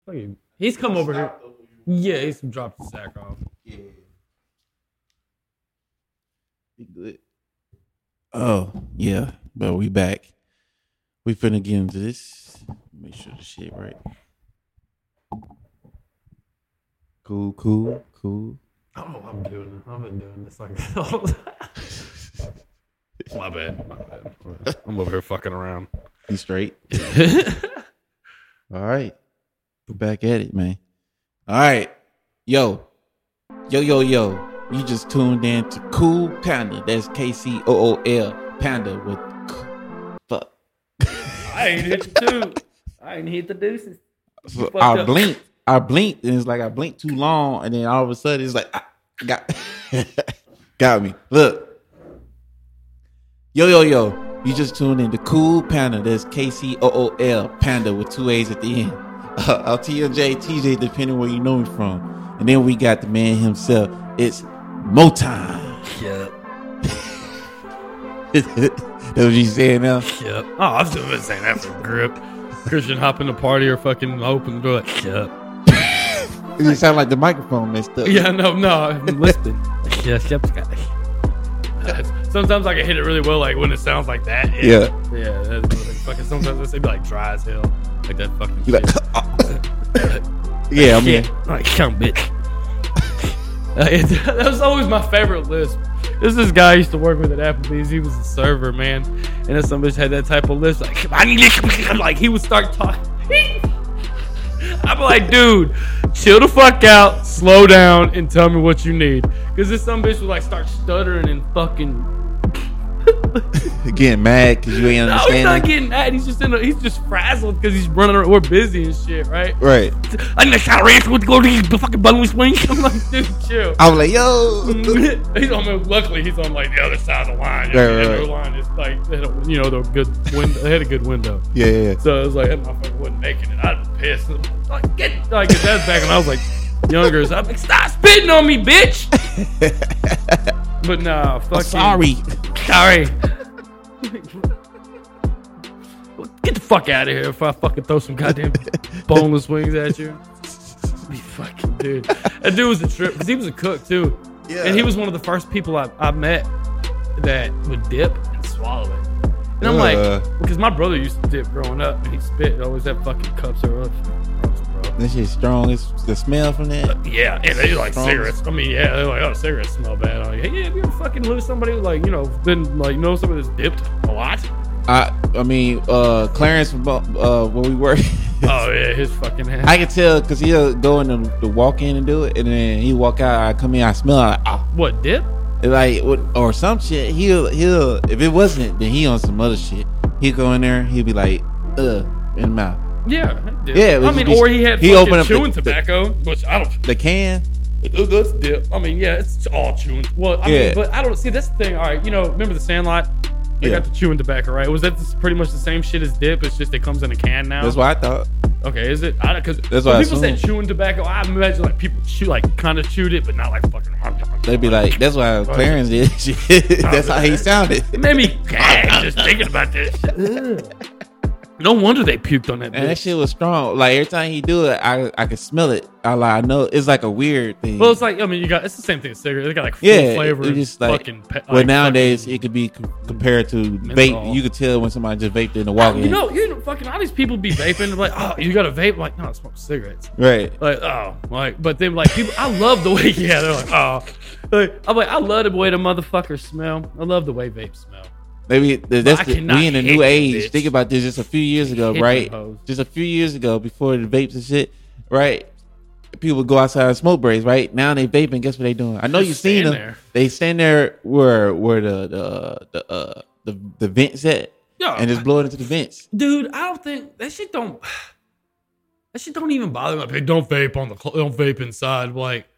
He's come over here. Yeah, he's dropped the sack off. Yeah. Be good. Oh, yeah. But we back. We finna get into this. Make sure the shit right. Cool. I don't know what I'm doing. I've been doing this like my bad. I'm over here fucking around. You straight? All right. We're back at it, man. All right. Yo. You just tuned in to Cool Panda. That's KCOOL Panda with fuck. I ain't hit the two. I ain't hit the deuces. So I blinked, and it's like I blinked too long, and then all of a sudden it's like got me. Look. Yo. You just tuned in to Cool Panda. That's KCOOL Panda with 2 A's at the end. TJ, TJ, depending where you know me from. And then we got the man himself. It's Motown. Yep. That's what you saying now? Yep. Oh, I've still been saying that for grip. Christian hop in the party or fucking open the door like, yep. It sound like the microphone messed up. Yeah, no, I'm listening. Yep. Sometimes I can hit it really well, like when it sounds like that. Yeah. Yeah. That's like fucking. Sometimes they be like dry as hell, like that fucking. You Shit. Yeah, I mean, like come bitch. That was always my favorite lisp. This guy I used to work with at Applebee's. He was a server, man, and if somebody had that type of lisp, like he would start talking. I'm like, dude, chill the fuck out, slow down, and tell me what you need. Because this some bitch would like start stuttering and fucking getting mad because you ain't understanding. No, he's not getting mad. He's just frazzled because he's running around. We're busy and shit, right? Right. I need a shower ranch with go to the fucking bungalow swing. I'm like, dude, chill. I was like, yo. Luckily, he's on like the other side of the line. Right. The line is like, they had a good window. Yeah. So it was like that motherfucker wasn't making it. I'd be pissed. Like, get his ass back, and I was like, younger. So I'm like, stop spitting on me, bitch. But nah, fucking. Sorry. Get the fuck out of here if I fucking throw some goddamn boneless wings at you. Be fucking dude. That dude was a trip because he was a cook too. Yeah. And he was one of the first people I met that would dip and swallow it. And I'm like, because my brother used to dip growing up and he spit. Always had fucking cups of rough. This shit's strong. It's the smell from that. Yeah, and they like cigarettes. I mean, yeah, they're like, oh, cigarettes smell bad. I'm like, hey, have you ever fucking lived with somebody who, like, been like, somebody that's dipped a lot? I mean, Clarence from where we work. Oh yeah, his fucking ass. I can tell because he'll go in the walk in and do it, and then he walk out. I come in, I smell like, what dip? Like or some shit. He'll if it wasn't, then he on some other shit. He'll go in there. He'll be like, in the mouth. Yeah. Yeah. I mean, or he had fucking chewing tobacco, which I don't. The can. That's dip. I mean, yeah, it's all chewing. Well, I mean, but I don't see that's the thing. All right, remember the Sandlot? They got the chewing tobacco, right? Was that pretty much the same shit as dip? It's just it comes in a can now. That's what I thought. Okay, is it? Because when people said chewing tobacco, I imagine like people kind of chewed it, but not like fucking. They'd be like, that's why Clarence did. That's how he sounded. It made me gag just thinking about this. No wonder they puked on that. And that shit was strong. Like every time he do it, I could smell it. I know it's like a weird thing. Well, it's like it's the same thing as cigarettes. They got like full flavor. It's just like, fucking. Nowadays it could be compared to vape. You could tell when somebody just vaped in the walk-in. Fucking all these people be vaping. Like, oh, you got a vape? Like, no, I smoke cigarettes. Right. Like, but then like people, I love the way. Yeah, they're like, oh, I'm like, I love the way the motherfuckers smell. I love the way vapes smell. Maybe we in a new age. Bitch. Think about this. Just a few years ago, right? Just a few years ago, before the vapes and shit, right? People would go outside and smoke breaks, right? Now they vaping. Guess what they doing? I know you've seen them. There. They stand there where the vents at, and just blow it into the vents. Dude, I don't think that shit don't even bother me. Like, don't vape inside. Like,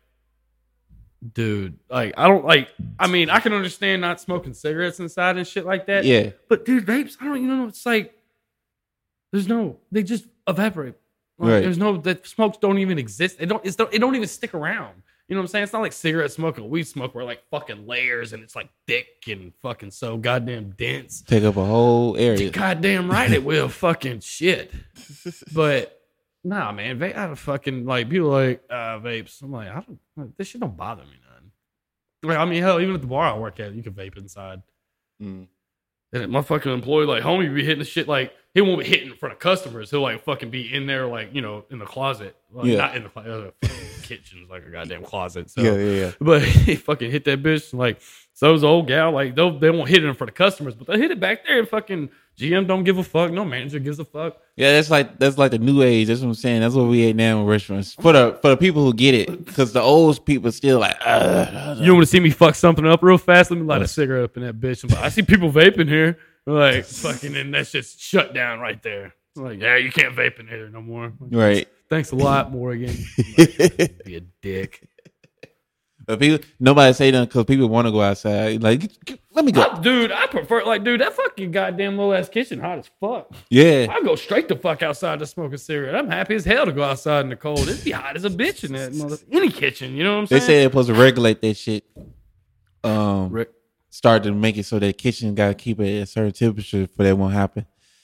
dude, like I don't like. I mean, I can understand not smoking cigarettes inside and shit like that. Yeah, but dude, vapes. I don't. It's like they just evaporate. Like, right. There's that smokes don't even exist. It don't even stick around. You know what I'm saying? It's not like cigarette smoke or weed smoke where like fucking layers and it's like thick and fucking so goddamn dense. Take up a whole area. Goddamn right it will. Fucking shit. But Nah, man, I don't fucking like people like vapes. I'm like, this shit don't bother me none. Like, I mean, hell, even at the bar I work at, you can vape inside. Mm. And my fucking employee, like, homie, be hitting the shit like he won't be hitting in front of customers. He'll like fucking be in there, like, you know, in the closet, like, not in the closet, kitchen is like a goddamn closet. So, yeah. But he fucking hit that bitch, like, so's the old gal, like they won't hit it in front of customers, but they hit it back there and fucking GM don't give a fuck. No manager gives a fuck. Yeah, that's like the new age. That's what I'm saying. That's what we at now in restaurants. For the people who get it, because the old people still like. You don't want to see me fuck something up real fast? Let me light a cigarette up in that bitch. I'm like, I see people vaping here, like fucking, and that's just shut down right there. I'm like, yeah, you can't vape in here no more. Like, right. Thanks a lot, Morgan. Like, be a dick. But people, nobody say nothing because people want to go outside. Like, let me go. I prefer, like, that fucking goddamn little ass kitchen hot as fuck. Yeah. I go straight the fuck outside to smoke a cigarette. I'm happy as hell to go outside in the cold. It'd be hot as a bitch in that any kitchen. You know what I'm saying? They say they're supposed to regulate that shit. Start to make it so that kitchen got to keep it at a certain temperature for that won't happen.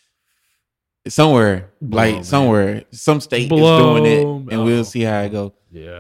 Somewhere, some state is doing it, and we'll see how it go. Yeah.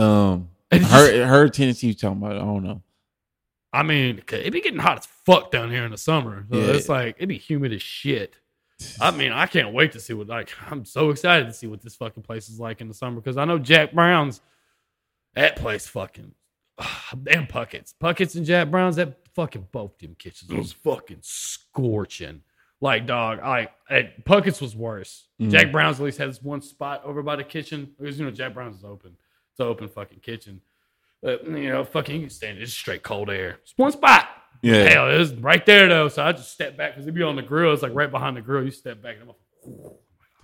Her tendency talking about it, I don't know. I mean, it be getting hot as fuck down here in the summer. So it's like, it be humid as shit. I mean, I can't wait to see I'm so excited to see what this fucking place is like in the summer because I know Jack Brown's, that place fucking, damn Puckett's and Jack Brown's, that fucking both them kitchens was fucking scorching. Like, dog, Puckett's was worse. Jack Brown's at least has one spot over by the kitchen because, you know, Jack Brown's is open. It's an open fucking kitchen. But, you know, fucking, you can stand it. It's straight cold air. It's one spot. Yeah. Hell, it was right there, though. So I just stepped back because it'd be on the grill. It's like right behind the grill. You step back and I'm like,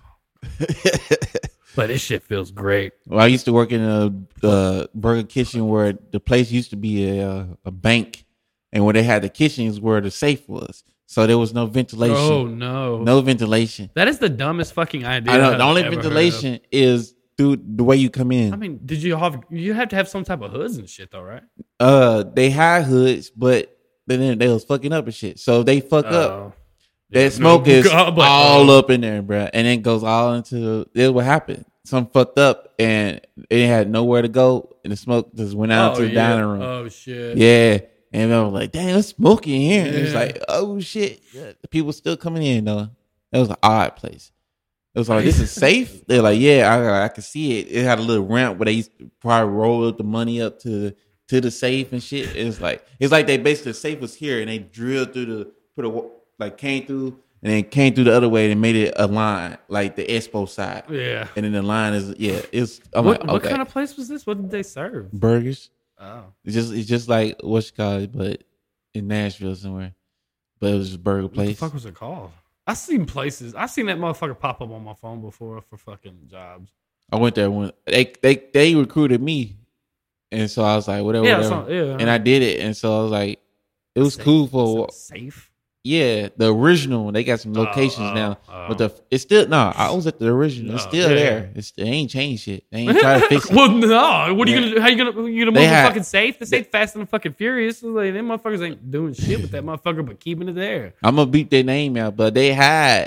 oh. But this shit feels great. Well, I used to work in a burger kitchen where the place used to be a bank. And where they had the kitchens where the safe was. So there was no ventilation. Oh, no. No ventilation. That is the dumbest fucking idea. I know. The only ventilation is through the way you come in. I mean, you have to have some type of hoods and shit though, right? They had hoods, but then they was fucking up and shit. So if they fuck up, that smoke is all up in there, bro. And it goes all into what happened. Something fucked up and it had nowhere to go and the smoke just went out to the dining room. Oh shit. Yeah. And I was like, damn, it's smoky in here. And it's like, oh shit. The people still coming in though. That was an odd place. It was like, this is safe? They're like, yeah, I could see it. It had a little ramp where they used to probably roll up the money up to the safe and shit. It's like they basically, the safe was here and they drilled through came through and then came through the other way and made it a line, like the Expo side. Yeah. And then the line is, what kind of place was this? What did they serve? Burgers. Oh. It's just like what's it called, but in Nashville somewhere. But it was just a burger place. What the fuck was it called? I seen that motherfucker pop up on my phone before for fucking jobs. I went there when they recruited me, and so I was like, whatever. And I did it, and so I was like, it was cool for safe. Yeah, the original. They got some locations now, but it's still I was at the original. It's still there. They ain't changed shit. They ain't trying to fix it. Well, no. What are you gonna do? How you gonna move the fucking safe? The safe Fast and Fucking Furious. Like, them motherfuckers ain't doing shit with that motherfucker, but keeping it there. I'm gonna beat their name out, but they had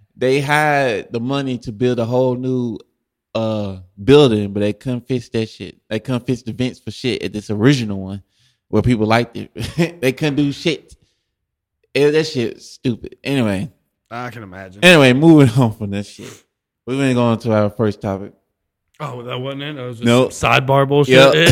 the money to build a whole new building, but they couldn't fix that shit. They couldn't fix the vents for shit at this original one where people liked it. They couldn't do shit. That shit's stupid. Anyway. I can imagine. Anyway, moving on from that shit. We're going to go on to our first topic. Oh, that wasn't it? That was just sidebar bullshit?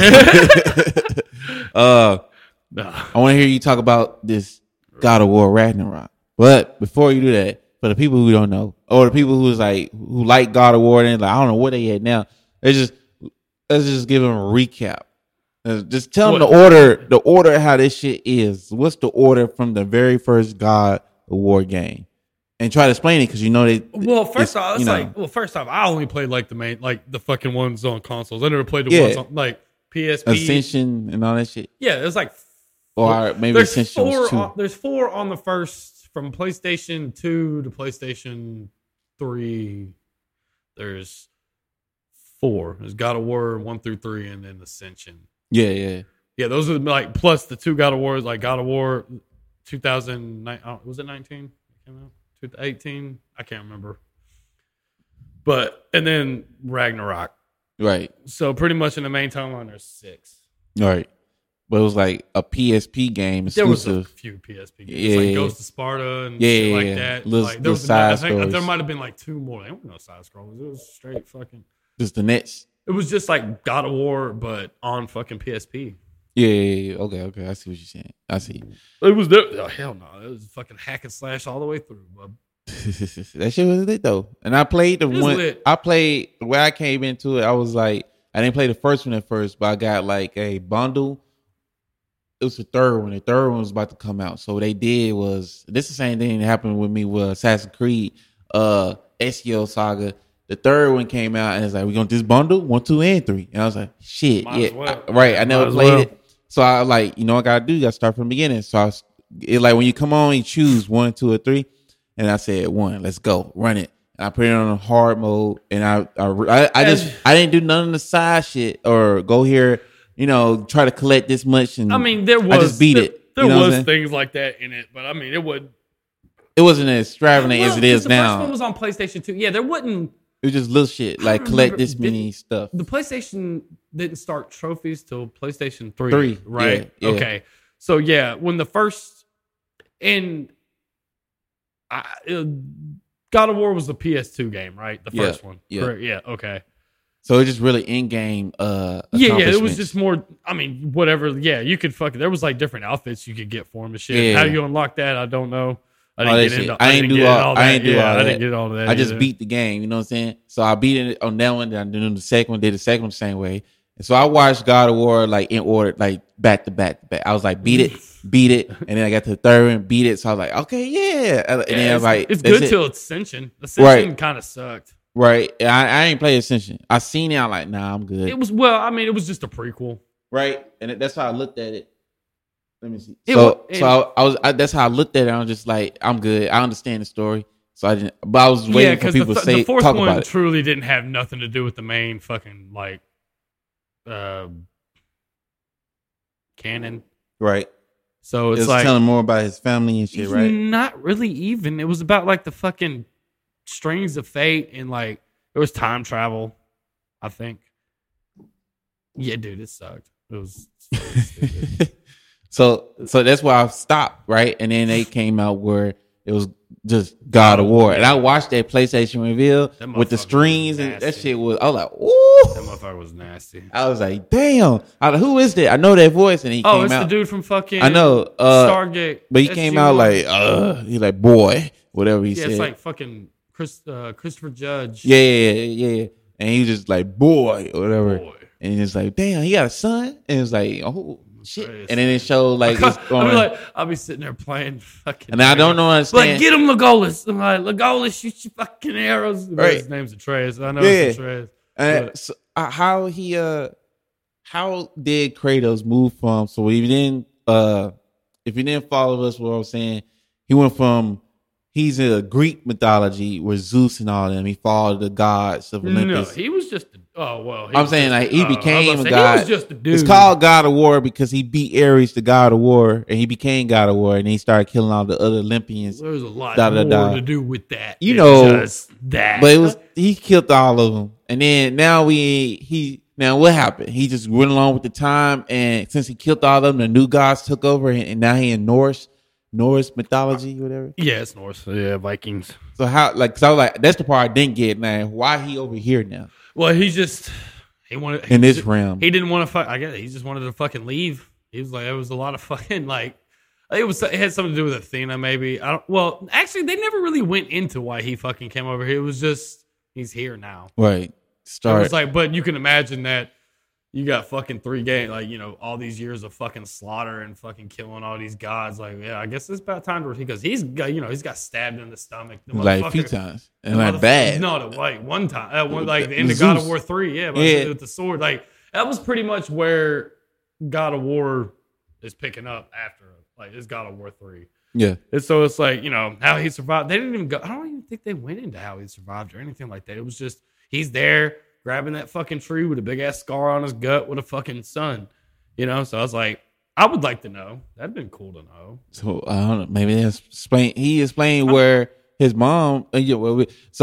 Yep. I want to hear you talk about this God of War Ragnarok. But before you do that, for the people who don't know, or the people who like God of War and like, I don't know where they at now, let's just give them a recap. Just tell them the order how this shit is. What's the order from the very first God of War game? And try to explain it because you know they. Well, first off, I only played like the main, like the fucking ones on consoles. I never played the ones on like PSP, Ascension, and all that shit. Yeah, it was like, or maybe Ascension was 2. There's 4 on the first from PlayStation 2 to PlayStation 3. There's 4. There's God of War 1 through 3, and then Ascension. Yeah. Those are like plus the 2 God of Wars, like God of War 2009. Was it 19? It came out 2018. I can't remember. But and then Ragnarok. Right. So pretty much in the main timeline, there's 6. Right. But it was like a PSP game exclusive. There was a few PSP games, like Ghost of Sparta and shit like that. Little side stories. There might have been like 2 more. There weren't no side scrollers. It was straight fucking. Just the nets. It was just like God of War, but on fucking PSP. Yeah. Okay. I see what you're saying. I see. It was there. Oh, hell no. It was fucking hack and slash all the way through, bub. That shit was lit though. And I played the one. Lit. I played the way I came into it. I was like, I didn't play the first one at first, but I got like a bundle. It was the third one. The third one was about to come out. So what they did was this is the same thing that happened with me with Assassin's Creed, Ezio Saga. The third one came out and it's like, we're gonna do this bundle 1, 2, and 3. And I was like, shit, right. I never played it. So I was like, you know what I gotta do? You gotta start from the beginning. So it's like when you come on, you choose 1, 2, or 3. And I said 1, let's go, run it. And I put it on hard mode, and I didn't do none of the side shit or go here, try to collect this much. And I mean, I just beat it. There was things like that in it, but I mean, it wasn't as extravagant as it is now. The first one was on PlayStation 2. Yeah, there wasn't. It was just little shit like collect this many stuff. The PlayStation didn't start trophies till PlayStation 3, right? Yeah. Okay, so yeah, when the first God of War was the PS2 game, right? The first one. Yeah. Correct. Yeah. Okay. So it's just really in-game. Yeah. It was just more. I mean, whatever. Yeah, you could fucking. There was like different outfits you could get for him and shit. Yeah. How you unlock that? I don't know. I didn't do all that. I didn't get all that. I just beat the game. You know what I'm saying? So I beat it on that one. Then I did the second one. Did the second one the same way. And so I watched God of War like in order, like back to back. I was like, beat it, and then I got to the third one, beat it. So I was like, okay, yeah. And then I was like, it's good till Ascension. Ascension kind of sucked. Right. I ain't played Ascension. I seen it. I'm like, nah, I'm good. It was it was just a prequel. Right. And that's how I looked at it. Let me see. That's how I looked at it. I was just like, I'm good. I understand the story. So I didn't. But I was waiting for people to say the fourth talk one about it. Truly didn't have nothing to do with the main fucking like. Canon, right? So it's like telling more about his family and shit, right? Not really even. It was about like the fucking strings of fate and like it was time travel. I think. Yeah, dude, it sucked. It was stupid. So that's why I stopped, right? And then they came out where it was just God of War. And I watched that PlayStation reveal with the strings and that shit was, I was like, ooh. That motherfucker was nasty. I was like, damn. Who is that? I know that voice. And he came out. Oh, it's the dude from fucking I know, Stargate. But he came out like, he's like, boy, whatever he said. Yeah, it's like fucking Christopher Judge. Yeah. And he was just like, boy, or whatever. Boy. And he's like, damn, he got a son? And it's like, oh. Shit. And then it showed like it's going. I'll be sitting there playing fucking. And I don't know. Like, get him Legolas. I'm like, Legolas, shoot your fucking arrows. Right. His name's Atreus. I know it's Atreus. So, how did Kratos move from? So if you didn't follow us, what I was saying, he went from. He's in a Greek mythology with Zeus and all them. He followed the gods of Olympus. No, he was just. I'm saying like he became a god. He was just a dude. It's called God of War because he beat Ares, the god of war, and he became God of War, and he started killing all the other Olympians. There's a lot more to do with that. Just that. But he killed all of them, and then now what happened? He just went along with the time, and since he killed all of them, the new gods took over, and now he in Norse mythology, whatever. Yeah, it's Norse. Yeah, Vikings. So how? Like, so I was like, that's the part I didn't get. Man, why he over here now? Well, he wanted in this realm. He didn't want to fuck. I guess he just wanted to fucking leave. He was like, it was a lot of fucking like. It had something to do with Athena, maybe. Well, actually, they never really went into why he fucking came over here. It was just he's here now, right? It was like, but you can imagine that you got fucking 3 games, like all these years of fucking slaughter and fucking killing all these gods. Like, yeah, I guess it's about time because he's got he's got stabbed in the stomach like a few times and like bad. No, like one time, like in the God of War 3, yeah, with the sword. Like that was pretty much where God of War is picking up after. Like it's God of War 3. Yeah, and so it's like how he survived. They didn't even go. I don't even think they went into how he survived or anything like that. It was just he's there. Grabbing that fucking tree with a big ass scar on his gut with a fucking sun, So I was like, I would like to know. That'd been cool to know. So I don't know. Maybe he explained where his mom. So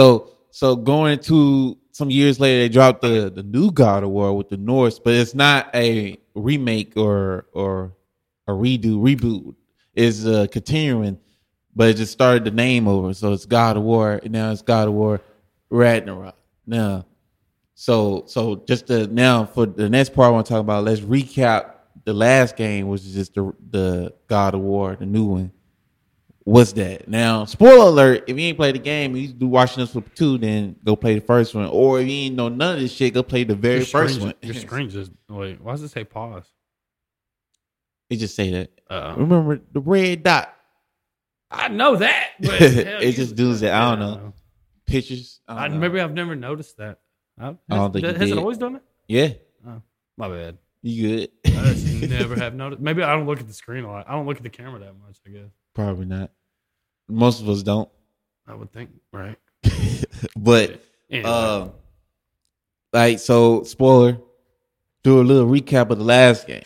going to some years later, they dropped the new God of War with the Norse, but it's not a remake or a reboot. It's continuing, but it just started the name over. So it's God of War, and now it's God of War Ragnarok. Now, so just now for the next part I want to talk about, let's recap the last game, which is just the God of War, the new one. What's that? Now, spoiler alert, if you ain't played the game, you do watching this with 2, then go play the first one. Or if you ain't know none of this shit, go play the very first one. Your screen just, wait, why does it say pause? It just say that. Remember the red dot? I know that. But it just does that. I don't know. Pictures. Maybe I've never noticed that. I don't think has it always done it? Yeah. Oh, my bad. You good? I just never have noticed. Maybe I don't look at the screen a lot. I don't look at the camera that much, I guess. Probably not. Most of us don't. I would think, right? But anyway. Like, so spoiler, do a little recap of the last game.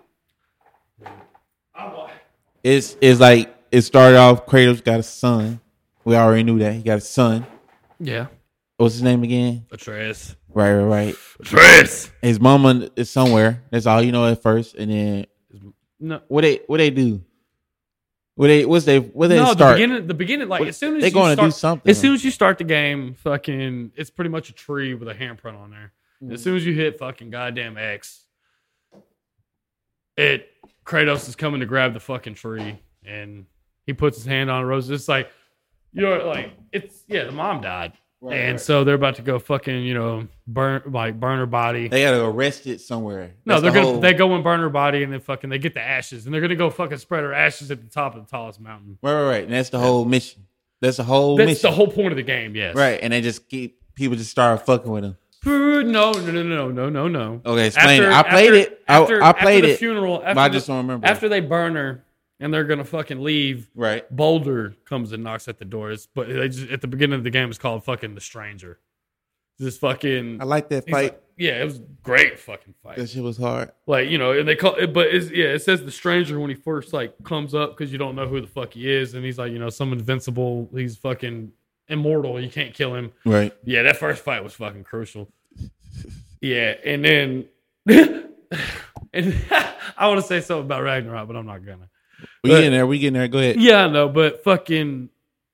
It's like it started off, Kratos got a son. We already knew that. He got a son. Yeah. What's his name again? Atreus. Right. Atreus. His mama is somewhere. That's all you know at first. And then what they do? Where they start? The beginning, like as soon as they're going to do something. As soon as you start the game, fucking, it's pretty much a tree with a handprint on there. Mm-hmm. As soon as you hit fucking goddamn X, Kratos is coming to grab the fucking tree, and he puts his hand on Rose. It's like, the mom died. Right. So they're about to go fucking, burn her body. They gotta arrest it somewhere. No, they go and burn her body, and then they get the ashes, and they're gonna go fucking spread her ashes at the top of the tallest mountain. Right. And that's the whole mission. That's the whole point of the game. Yes. Right, and they just people just start fucking with them. No. Okay, explain it. I played it. I played it. Funeral. I just don't remember. After they burn her. And they're gonna fucking leave. Right. Boulder comes and knocks at the doors, but at the beginning of the game, it's called fucking the Stranger. This fucking. I like that fight. It was a great fucking fight. That shit was hard. And they call it, but it says the Stranger when he first comes up because you don't know who the fuck he is, and he's some invincible. He's fucking immortal. You can't kill him. Right. Yeah, that first fight was fucking crucial. Yeah, and then and I want to say something about Ragnarok, but I'm not gonna. We getting there. Go ahead. Yeah, I know, but fucking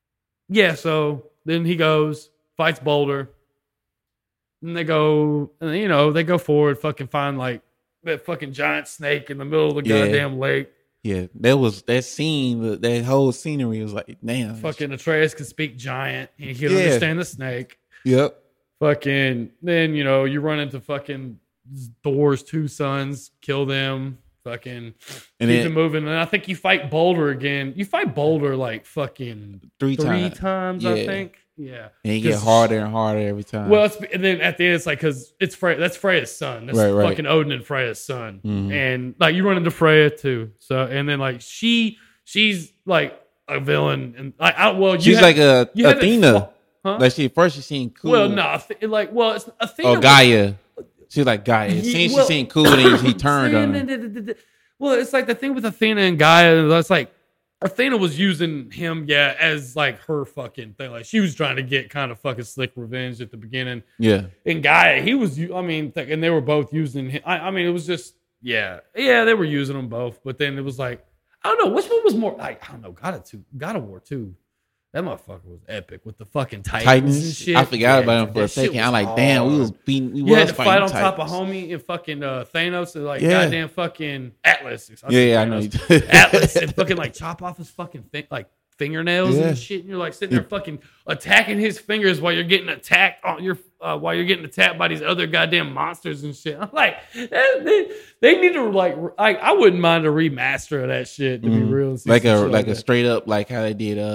so then he goes, fights Boulder, and they go forward, fucking find that fucking giant snake in the middle of the goddamn lake. Yeah, that scene, that whole scenery was like, damn. Fucking Atreus can speak giant. He can understand the snake. Yep. Fucking then you run into fucking Thor's 2 sons, kill them. Fucking keep it moving, and I think you fight Boulder again. You fight Boulder like fucking three times, I think. Yeah, and you get harder and harder every time. Well, and then at the end, it's like because it's Freya. That's Freya's son. That's fucking Odin and Freya's son. Mm-hmm. And you run into Freya too. So and then she's like a villain, and she's like a Athena. Like she seemed cool. Well, no, it's Athena. Oh, Gaia. She's like Gaia. She seemed cool, and he turned on her. Well, it's like the thing with Athena and Gaia. That's like Athena was using him, as like her fucking thing. Like she was trying to get kind of fucking slick revenge at the beginning. Yeah. And Gaia, he was. And they were both using him. It was just they were using them both. But then it was like I don't know which one was more. I don't know. God of War 2. That motherfucker was epic with the fucking Titans and shit. I forgot about him for a second. I'm like, damn, we was beating. You had to fight on top of homie and fucking Thanos and goddamn fucking Atlas. I know. Atlas and fucking chop off his fucking fingernails and shit. And you're sitting there fucking attacking his fingers while you're getting attacked while you're getting attacked by these other goddamn monsters and shit. I'm like, they need to I wouldn't mind a remaster of that shit to be real. Like a straight up like how they did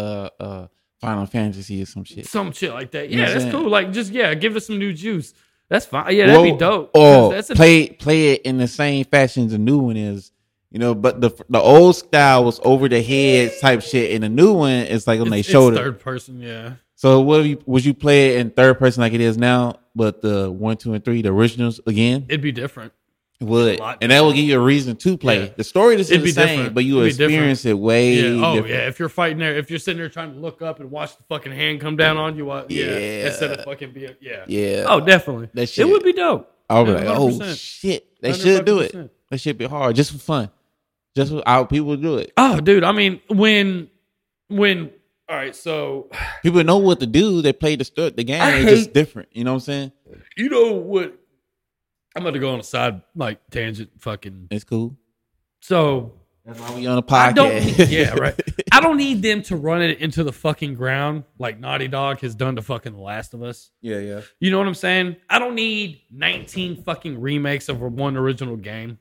Final Fantasy or some shit. Some shit like that. Yeah, that's cool. Give us some new juice. That's fine. Yeah, that'd be dope. Or play it in the same fashion as the new one is. But the old style was over the head type shit, and the new one is like on their shoulder. It's third person, yeah. So would you play it in third person like it is now, but the 1, 2, and 3, the originals again? It'd be different. It would, and that will give you a reason to play. Yeah. The story is the same, different. But you will experience it way different. Yeah, if you're fighting there, if you're sitting there trying to look up and watch the fucking hand come down on you, instead of fucking being, Oh, definitely. That shit, it would be dope. I was like, oh shit, they should do it. That should be hard, just for fun, just for how people do it. Oh, dude, I mean, when, all right, so people know what to do. They play the game. It's just different. You know what I'm saying? You know what? I'm about to go on a side tangent. Fucking, it's cool. So that's why we on a podcast. Right. I don't need them to run it into the fucking ground like Naughty Dog has done to fucking The Last of Us. Yeah. You know what I'm saying? I don't need 19 fucking remakes of one original game.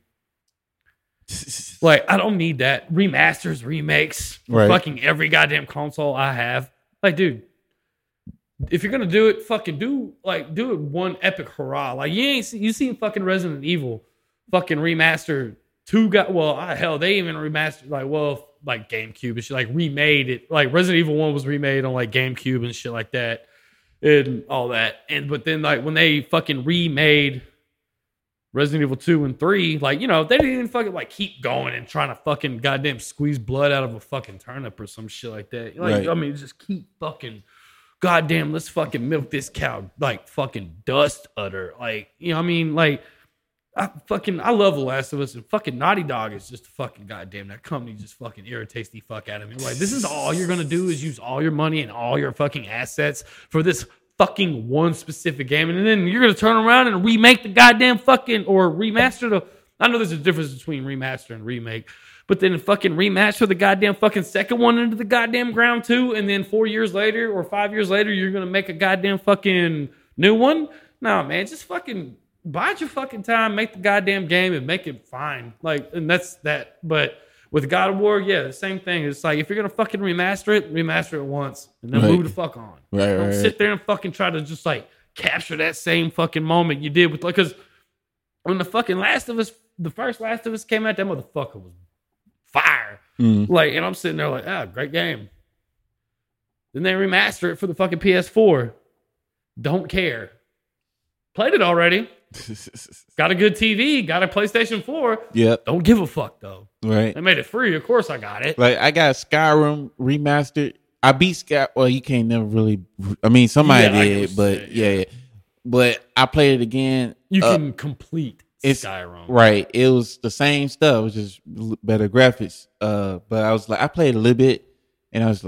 I don't need that. Remasters, remakes, for fucking every goddamn console I have. Dude, if you're gonna do it, fucking do it one epic hurrah. You seen fucking Resident Evil fucking remaster 2 hell, they even remastered GameCube and shit, remade it. Resident Evil 1 was remade on GameCube and shit like that and all that. But then when they fucking remade Resident Evil 2 and 3, they didn't even fucking keep going and trying to fucking goddamn squeeze blood out of a fucking turnip or some shit like that. I mean, just keep fucking goddamn, let's fucking milk this cow fucking dust udder. I love The Last of Us, and fucking Naughty Dog is just fucking goddamn, that company just fucking irritates the fuck out of me. This is all you're gonna do is use all your money and all your fucking assets for this fucking one specific game, and then you're gonna turn around and remake the goddamn fucking, or remaster I know there's a difference between remaster and remake, but then fucking remaster the goddamn fucking second one into the goddamn ground too, and then 4 years later or 5 years later, you're gonna make a goddamn fucking new one? No, man, just fucking bide your fucking time, make the goddamn game and make it fine. And that's that. But with God of War, the same thing. It's if you're gonna fucking remaster it once and then move the fuck on. Don't sit there and fucking try to just capture that same fucking moment you did with because when the fucking the first Last of Us came out, that motherfucker was fire. And I'm sitting there great game. Then they remaster it for the fucking PS4. Don't care. Played it already. Got a good TV. Got a PlayStation 4. Yep. Don't give a fuck though. Right. They made it free. Of course I got it. I got Skyrim remastered. I beat Sky. Well, you can't never really. I mean, somebody did, but yeah. But I played it again. You can complete Skyrim. Right. It was the same stuff. It was just better graphics. But I was I played a little bit, and I was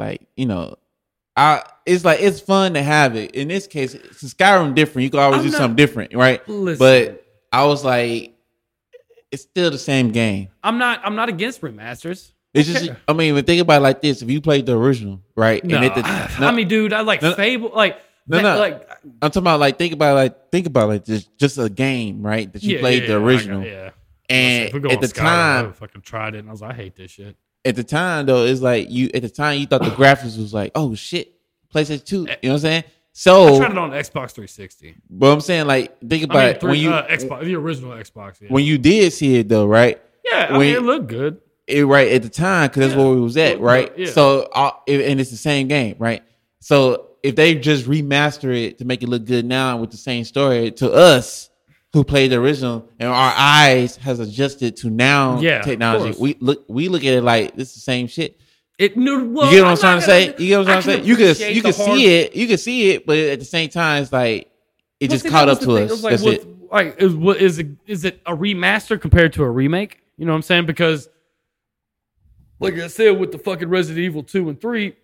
it's fun to have it. In this case, since Skyrim different, you can always do something different, right? Listen, but I was it's still the same game. I'm not against remasters. It's just, I mean, when think about it like this, if you played the original, right? No, I mean, dude, I Fable, I'm talking about think about just a game, right? That you played the original, And at the time, I fucking tried it, and I was I hate this shit. At the time, though, it's you thought the graphics was oh shit, PlayStation 2. You know what I'm saying? So I tried it on Xbox 360. But I'm saying think about it when Xbox, the original Xbox. Yeah. When you did see it though, right? Yeah, I mean, it looked good. Right at the time, because that's where we was at, right? Yeah. So and it's the same game, right? So if they just remaster it to make it look good now with the same story to us who played the original, and our eyes has adjusted to now technology, we look at it this is the same shit. You get what I'm trying to say? You get what I'm trying to say? You can see it, but at the same time, it's it just caught up to us. That's it. Is it a remaster compared to a remake? You know what I'm saying? Because, like I said, with the fucking Resident Evil 2 and 3,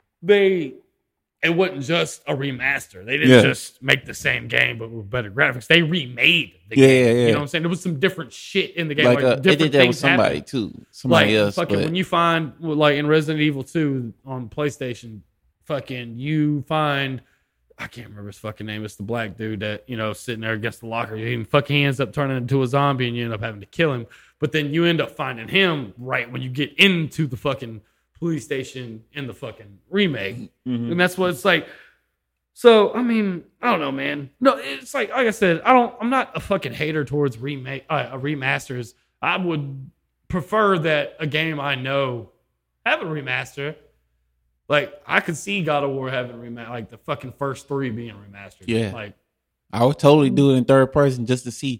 it wasn't just a remaster. They didn't just make the same game, but with better graphics. They remade the game. Yeah. You know what I'm saying? There was some different shit in the game. They did that with somebody, too. Somebody else. When you find, in Resident Evil 2 on PlayStation, you find, I can't remember his fucking name. It's the black dude that, sitting there against the locker. He ends up turning into a zombie, and you end up having to kill him. But then you end up finding him right when you get into the fucking police station in the fucking remake. Mm-hmm. And that's what it's like. So, I mean, I don't know, man. No, it's like I said, I'm not a fucking hater towards remasters. I would prefer that a game I know have a remaster. I could see God of War having remaster, the fucking first 3 being remastered. Yeah. I would totally do it in third person just to see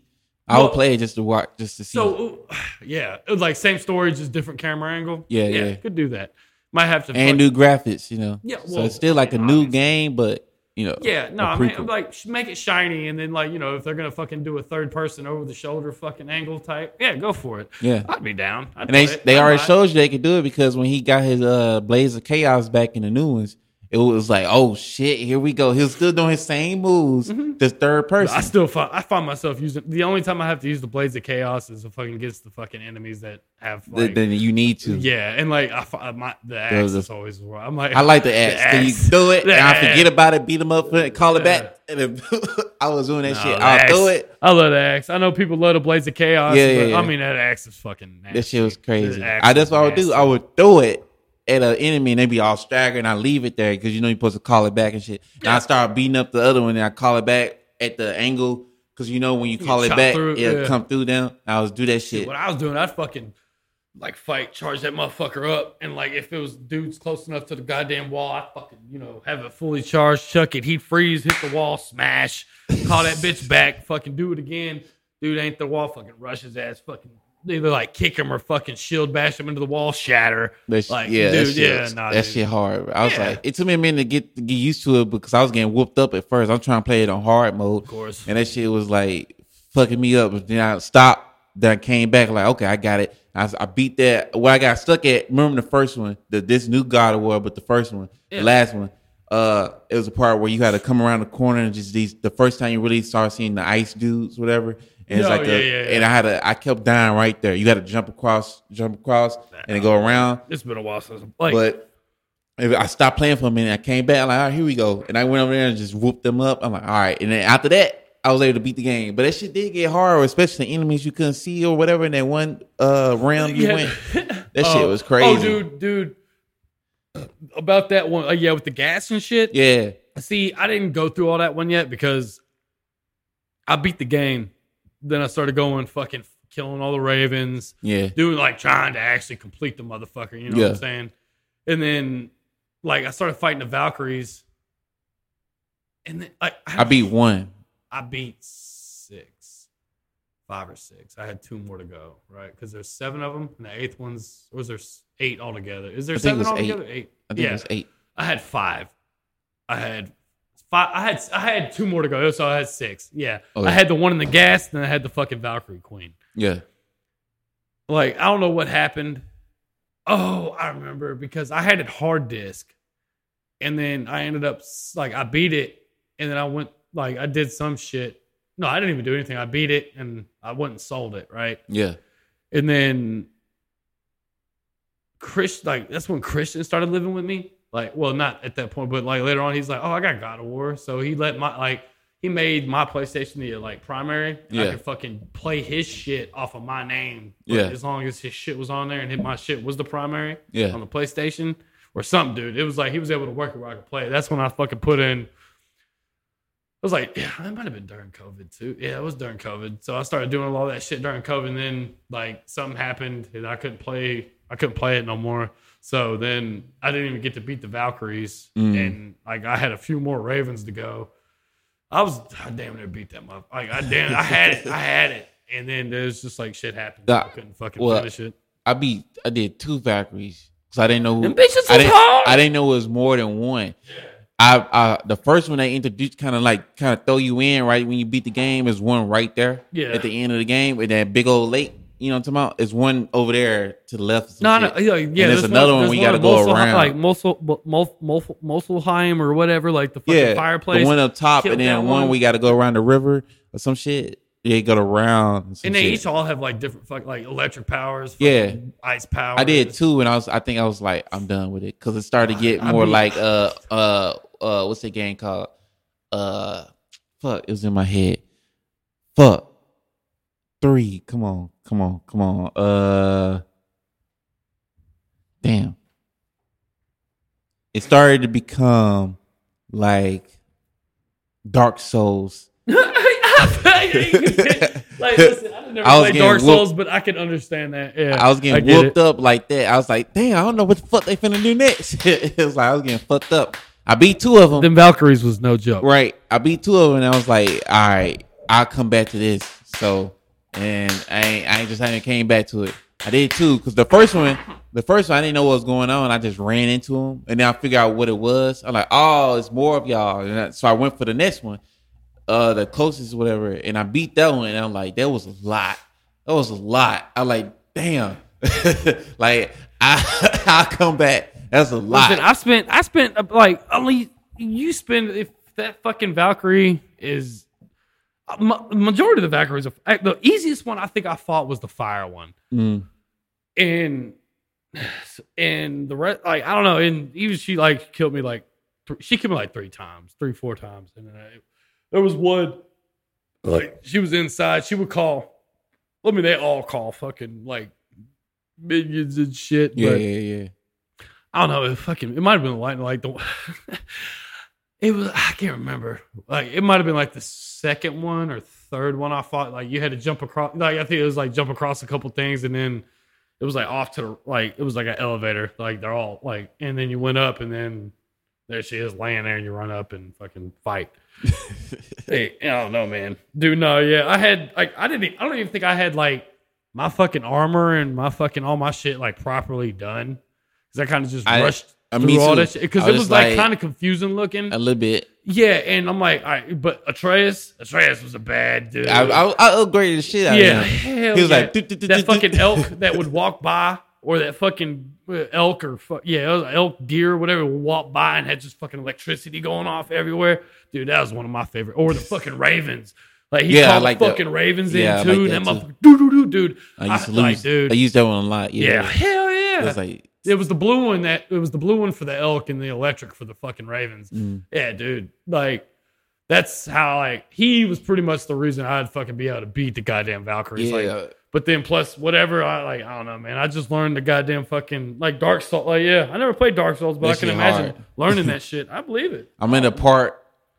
I would play it just to watch, just to see. So, yeah, it was like same story, just different camera angle. Yeah. Could do that. Might have to and new graphics, Yeah, well, so it's still like a new game, but Yeah, no, I mean, like make it shiny, and then like if they're gonna fucking do a third person over the shoulder fucking angle type, go for it. Yeah, I'd be down. And they already showed you they could do it because when he got his Blaze of Chaos back in the new ones, it was like, oh shit, here we go. He was still doing his same moves, just third person. I find myself using the only time I have to use the Blades of Chaos is against the fucking enemies that have like, then you need to. Yeah, and like the axe is always. I'm like, I like the axe. Then you do it, and I forget about it, beat him up, call it back. And I was doing that shit. I'll do it. I love the axe. I know people love the Blades of Chaos. Yeah. I mean, that axe is fucking nasty. That shit was crazy. That's what I would do. I would throw it at an enemy and they be all staggered and I leave it there because you're supposed to call it back and shit. And I start beating up the other one and I call it back at the angle because when you call it back, it'll come through them. I was do that shit. What I was doing, I'd fucking like charge that motherfucker up, and like if it was dudes close enough to the goddamn wall, I'd fucking have it fully charged, chuck it, he'd freeze, hit the wall, smash, call that bitch back, fucking do it again. Dude ain't the wall, fucking rush his ass, fucking either like kick him or fucking shield bash him into the wall, shatter. That shit hard. I was like, it took me a minute to get used to it because I was getting whooped up at first. I'm trying to play it on hard mode, of course, and that shit was like fucking me up. But then I stopped. Then I came back like, okay, I got it. I beat that. Where I got stuck at. Remember the first one, this new God of War, but the first one, the last one. It was a part where you had to come around the corner and just the first time you really start seeing the ice dudes, whatever. And it's and I kept dying right there. You got to jump across, and then go around. It's been a while since but I stopped playing for a minute. I came back, I'm like, all right, here we go. And I went over there and just whooped them up. I'm like, all right. And then after that, I was able to beat the game. But that shit did get hard, especially the enemies you couldn't see or whatever in that one realm you went. That shit was crazy. Oh, dude. About that one, with the gas and shit. Yeah. See, I didn't go through all that one yet because I beat the game. Then I started going fucking killing all the ravens. Yeah. Doing like trying to actually complete the motherfucker. You know what I'm saying? And then like I started fighting the Valkyries. And then I beat one. I beat 5 or 6. I had 2 more to go, right? Because there's 7 of them, and the 8th one's, or is there 8 altogether? Is there 7 altogether? 8. I think it was 8. I had 5. I had 5. I had 2 more to go, so I had 6. Yeah. I had the one in the gas, and then I had the fucking Valkyrie Queen. Yeah. Like, I don't know what happened. Oh, I remember because I had it hard disk, and then I ended up like I beat it, and then I went like I did some shit. No, I didn't even do anything. I beat it, and I went and sold it, right? Yeah. And then that's when Christian started living with me. Like, well, not at that point, but like later on, he's like, "Oh, I got God of War," so he let he made my PlayStation the like primary. And I could fucking play his shit off of my name. As long as his shit was on there and my shit was the primary. On the PlayStation or something, dude. It was like he was able to work it where I could play. That's when I fucking put in. I was like, it might have been during COVID too. Yeah, it was during COVID. So I started doing all that shit during COVID. And then like something happened and I couldn't play it no more. So then I didn't even get to beat the Valkyries. And like I had a few more Ravens to go. I damn near beat that motherfucker. Like I had it. And then there's just like shit happened. I couldn't fucking finish it. I did 2 Valkyries. Because I didn't know I didn't know it was more than one. The first one they introduced kind of throw you in right when you beat the game is one right there at the end of the game with that big old lake. You know what I'm talking about? It's one over there to the left. There's another one we got to go around, like Mosselheim or whatever, like the fucking fireplace. The one up top, and then one we got to go around the river or some shit. They go around, and they each all have like different like electric powers, ice powers. I did 2, and I think I was like, I'm done with it because it started to get more like what's that game called? Fuck, it was in my head. Fuck. 3. Come on. Damn. It started to become like Dark Souls. Like, listen, I never played Dark Souls, but I can understand that. Yeah, I was getting whooped up like that. I was like, damn, I don't know what the fuck they finna do next. It was like I was getting fucked up. I beat 2 of them. Them Valkyries was no joke. Right. I beat 2 of them, and I was like, all right, I'll come back to this. So and I just haven't came back to it. I did too, because the first one I didn't know what was going on. I just ran into him, and then I figured out what it was. I'm like, oh, it's more of y'all, and so I went for the next one, the closest, whatever, and I beat that one. And I'm like, that was a lot. I'm like, damn, like I'll come back. That's a lot. Listen, I spent like only you spend if that fucking Valkyrie is majority of the Valkyries. The easiest one I think I fought was the fire one, and the rest, like I don't know, and even she like killed me like she killed me like 4 times, and then there was one like she was inside. She would call. I mean, they all call fucking like minions and shit. Yeah. I don't know. It might have been like the. It was. I can't remember. Like it might have been like the second one or third one I fought. Like you had to jump across. Like I think it was like jump across a couple things, and then it was like off to the like it was like an elevator. Like they're all like, and then you went up, and then there she is laying there, and you run up and fucking fight. Hey, I don't know, man. Dude, no, yeah. I had like I don't even think I had like my fucking armor and my fucking all my shit like properly done. Because I kind of just rushed through all that shit. Because it was like kind of confusing looking. A little bit. Yeah, and I'm like, all right, but Atreus was a bad dude. I upgraded the shit out of him. He was like that fucking elk that would walk by, or that fucking elk or it was elk, deer, whatever, would walk by and had just fucking electricity going off everywhere. Dude, that was one of my favorite. Or the fucking ravens. Like he called the fucking ravens in too. And that motherfucker, dude. I used that one a lot. Yeah, hell yeah. It was the blue one for the elk and the electric for the fucking ravens. Yeah, dude. Like that's how like he was pretty much the reason I'd fucking be able to beat the goddamn Valkyries. Yeah. Like, but then plus whatever I don't know, man. I just learned the goddamn fucking like Dark Souls. Like I never played Dark Souls, but I can imagine learning that shit. I believe it. I'm at a part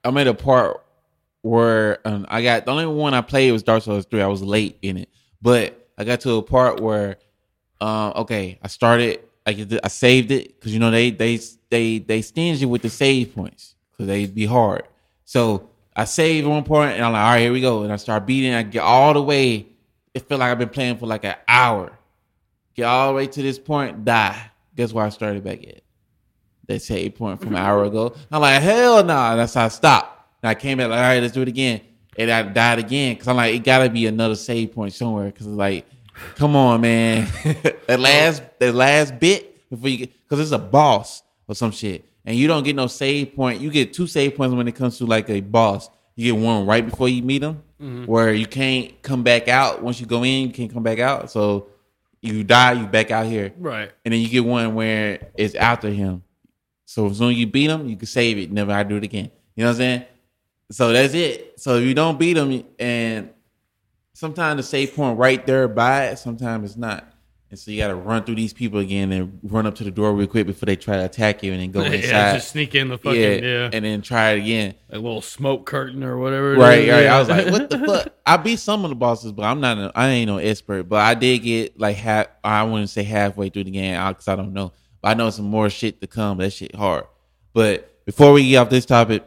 where I got the only one I played was Dark Souls 3. I was late in it, but I got to a part where I started. I saved it because they stingy with the save points because they be hard. So I saved one point and I'm like, all right, here we go. And I start beating. I get all the way. It felt like I've been playing for like an hour. Get all the way to this point, die. Guess where I started back at? That save point from an hour ago. I'm like, hell no. Nah. That's how I stopped. And I came back like, all right, let's do it again. And I died again because I'm like, it got to be another save point somewhere because it's like, come on, man. that last bit before you get, because it's a boss or some shit, and you don't get no save point. You get 2 save points when it comes to like a boss. You get one right before you meet him, where you can't come back out. Once you go in, you can't come back out. So you die, you back out here, right? And then you get one where it's after him. So as soon as you beat him, you can save it. Never I do it again. You know what I'm saying? So that's it. So if you don't beat him, and sometimes the save point right there by it, sometimes it's not. And so you got to run through these people again and run up to the door real quick before they try to attack you and then go inside. Just sneak in the fucking, and then try it again. A little smoke curtain or whatever. Right. I was like, what the fuck? I beat some of the bosses, but I ain't no expert. But I did get like I wouldn't say halfway through the game because I don't know. But I know some more shit to come. That shit hard. But before we get off this topic,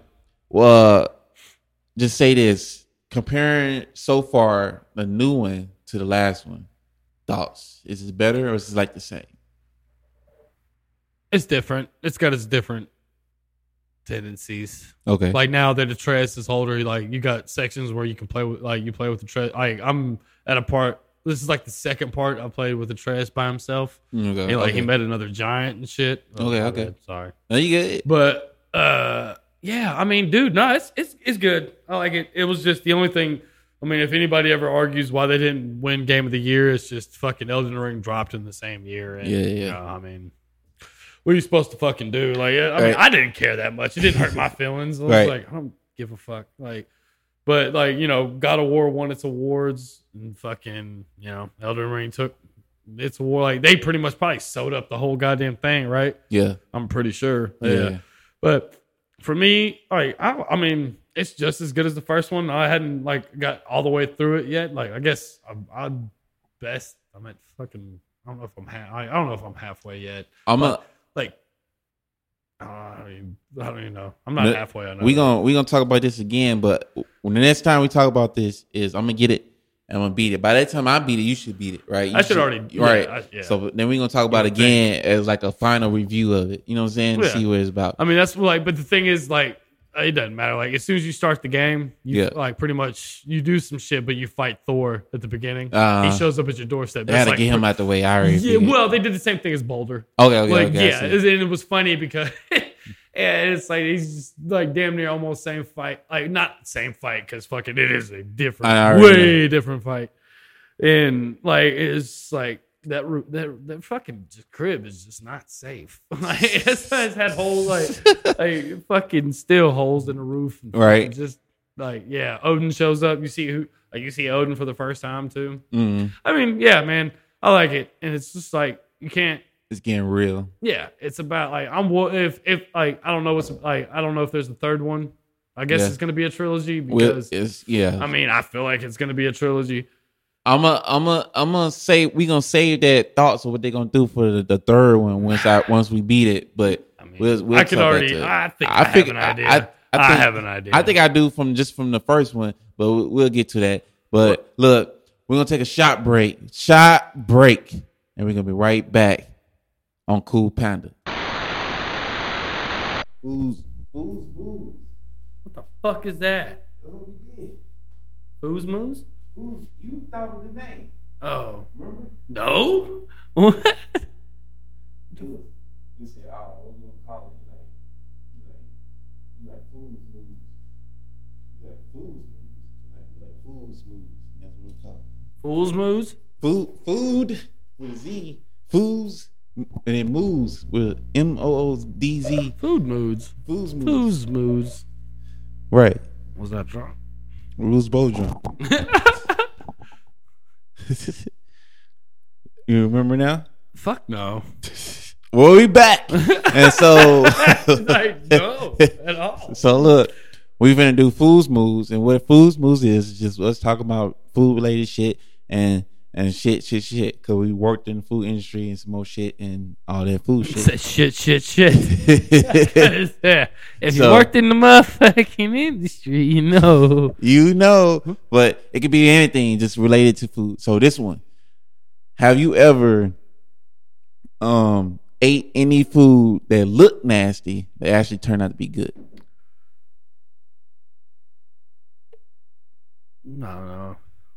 just say this. Comparing so far the new one to the last one, thoughts? Is it better or is it like the same? It's different. It's got its different tendencies. Okay. Like now that Atreus is older, like you got sections where you can play with, like you play with Atreus. Like I'm at a part. This is like the second part I played with Atreus by himself. Okay. And he met another giant and shit. Okay. Sorry. No, you get it. But yeah, I mean, dude, no, it's good. I like it. It was just the only thing. I mean, if anybody ever argues why they didn't win Game of the Year, it's just fucking Elden Ring dropped in the same year. And, you know, I mean, what are you supposed to fucking do? Like, I mean, I didn't care that much. It didn't hurt my feelings. I was like, I don't give a fuck. Like, but like, you know, God of War won its awards, and fucking, you know, Elden Ring took its award. Like, they pretty much probably sewed up the whole goddamn thing, right? Yeah, I'm pretty sure. Yeah. But for me, like, I mean, it's just as good as the first one. I hadn't like got all the way through it yet. Like, I guess I'm at fucking. I don't know if I'm. I don't know if I'm halfway yet. I don't even know. I'm not halfway. I know. We gonna talk about this again, but when the next time we talk about this is I'm gonna get it I'm gonna beat it. By that time I beat it, you should beat it, right? I should already, right? Yeah. So then we're gonna talk about it again as like a final review of it. You know what I'm saying? Yeah. See what it's about. I mean, that's like, but the thing is, like, it doesn't matter. Like, as soon as you start the game, you like pretty much you do some shit, but you fight Thor at the beginning. He shows up at your doorstep. They had to get him out the way. I already. Yeah, well, they did the same thing as Boulder. Okay. Yeah, and it was funny because. And it's like he's just like damn near almost same fight, like not same fight because fucking it is a different, way different fight, and like it's like that fucking crib is just not safe. Like it's had holes like fucking still holes in the roof, and right? Just like Odin shows up. You see Odin for the first time too. Mm-hmm. I mean, yeah, man, I like it, and it's just like you can't. It's getting real. Yeah, it's about like if like I don't know what's like I don't know if there's a third one. I guess it's gonna be a trilogy because I mean I feel like it's gonna be a trilogy. I'm gonna say we gonna save that thoughts of what they're gonna do for the third one once we beat it. But I mean, we'll I could already. I have an idea. I have an idea. I think I do from the first one, but we'll get to that. But look, we're gonna take a shot break, and we're gonna be right back on Cool Panda. Fools. What the fuck is that? Fools Moose? You thought of the name. Oh. Remember? No? What? You said, what are you going to call it? You like Fools Moose. You like Fools Moose. You like Fools Moose. That's what we call it. Fools Moose? Food with a Z. Fools. And it moves with MOODZ. Food moods. Fools moods. Right. Was that drunk? Rules both drunk. You remember now? Fuck no. Well, we back. And so no, at all. So look, we're gonna do Fools Moves, and what Fools Moves is just let's talk about food related shit and shit, because we worked in the food industry and some more shit and all that food shit. Shit. If you worked in the motherfucking industry, you know. But it could be anything just related to food. So this one, have you ever ate any food that looked nasty that actually turned out to be good? No.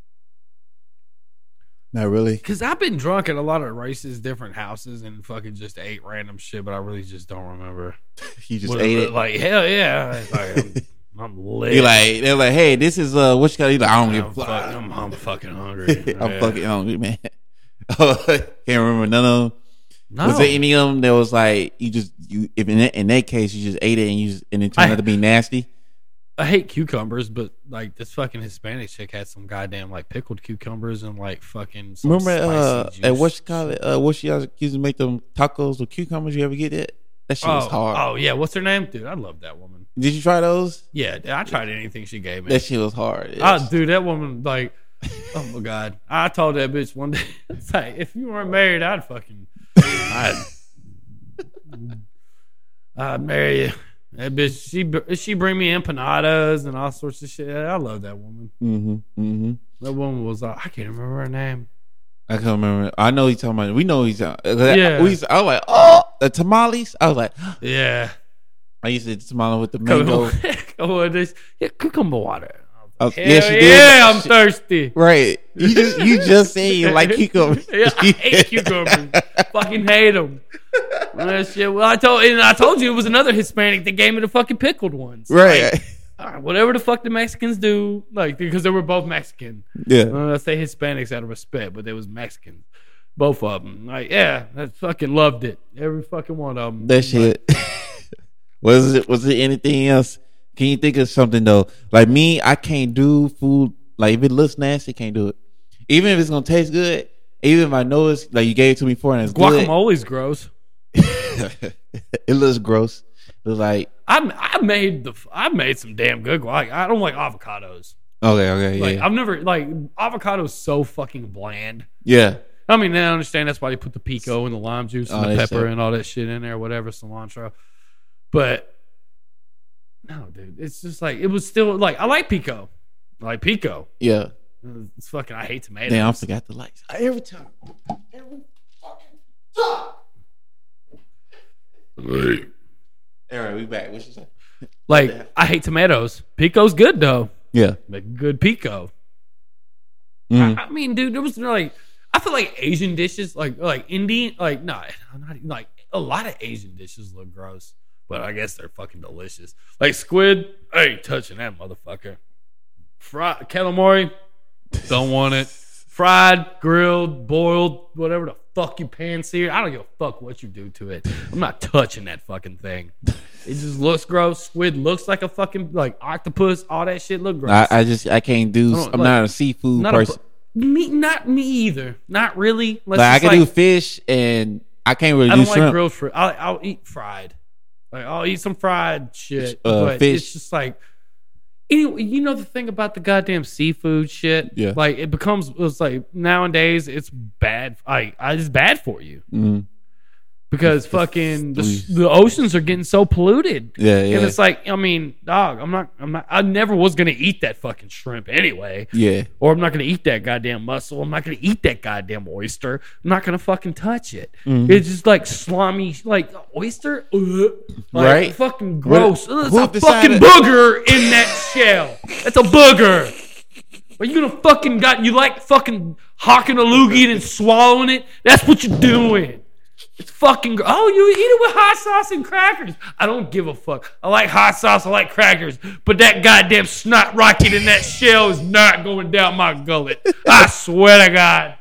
Not really. Because I've been drunk at a lot of races, different houses, and fucking just ate random shit, but I really just don't remember. You just ate it? Like, hell yeah. Like, I'm lit. They're like, hey, this is, what you got to eat? Like, I don't give a fuck. I'm fucking hungry. I'm fucking hungry, man. Can't remember none of them. No. Was there any of them that was like, if in that case, you just ate it and it turned out to be nasty? I hate cucumbers, but like this fucking Hispanic chick had some goddamn like pickled cucumbers and like fucking some remember at what you call it? What she used to make them tacos with cucumbers? You ever get that? That shit was hard. Oh yeah, what's her name? Dude, I love that woman. Did you try those? Yeah, I tried anything she gave me. That shit was hard. Dude, that woman like, oh my god, I told that bitch one day, it's like if you weren't married, I'd marry you. That bitch, she bring me empanadas and all sorts of shit. I love that woman. Mm-hmm. That woman was, I can't remember her name. I can't remember. I know he's talking about. We know he's. Yeah. I was like, oh, the tamales. I was like, yeah. I used to eat tamale with the mango. Cucumber water. Yeah, I'm thirsty. Right. You just say you like cucumbers. Yeah, I hate cucumbers. Fucking hate them. That shit. Well, I told you it was another Hispanic that gave me the fucking pickled ones. Right. Like, whatever the fuck the Mexicans do, like because they were both Mexican. Yeah. I say Hispanics out of respect, but they was Mexicans. Both of them. Like, yeah, I fucking loved it. Every fucking one of them. That shit. Was it anything else? Can you think of something though? Like me, I can't do food. Like if it looks nasty, can't do it. Even if it's gonna taste good, even if I know it's like you gave it to me before and it's guacamole's gross. It looks gross. It looks like I made some damn good guac. I don't like avocados. Okay, like, yeah. I've never like avocado's so fucking bland. Yeah. I mean, I understand that's why they put the pico and the lime juice and the pepper and all that shit in there, whatever, cilantro. But no, dude, it's just like it was still like I like pico. Yeah. It's fucking. I hate tomatoes. Damn, I forgot the lights every time. Every fucking time. All right, we back. What you say? Like, I hate tomatoes. Pico's good though. Yeah, make a good pico. I mean, dude, there was like, I feel like Asian dishes, like Indian, like not like a lot of Asian dishes look gross, but I guess they're fucking delicious. Like squid, I ain't touching that motherfucker. Fried calamari, don't want it. Fried, grilled, boiled, whatever the fuck you pan sear. I don't give a fuck what you do to it. I'm not touching that fucking thing. It just looks gross. Squid looks like a fucking like octopus. All that shit look gross. I can't do. I'm not a seafood person. Not me either. Not really. Like I can do fish, and I can't really do shrimp. I don't like grilled fruit. I'll eat fried. Like I'll eat some fried shit, but fish. It's just like. Anyway, you know the thing about the goddamn seafood shit? Yeah. Like it's like nowadays it's bad. It's bad for you. Mm-hmm. Because fucking the oceans are getting so polluted. Yeah. And it's like, I mean, dog, I never was gonna eat that fucking shrimp anyway. Yeah. Or I'm not gonna eat that goddamn mussel. I'm not gonna eat that goddamn oyster. I'm not gonna fucking touch it. Mm-hmm. It's just like slimy, like oyster. Like, right? Fucking gross. It's a fucking booger in that shell. That's a booger. Are you gonna fucking you like fucking hocking a loogie and swallowing it? That's what you're doing. It's fucking. Oh, you eat it with hot sauce and crackers. I don't give a fuck. I like hot sauce. I like crackers. But that goddamn snot rocket in that shell is not going down my gullet. I swear to God.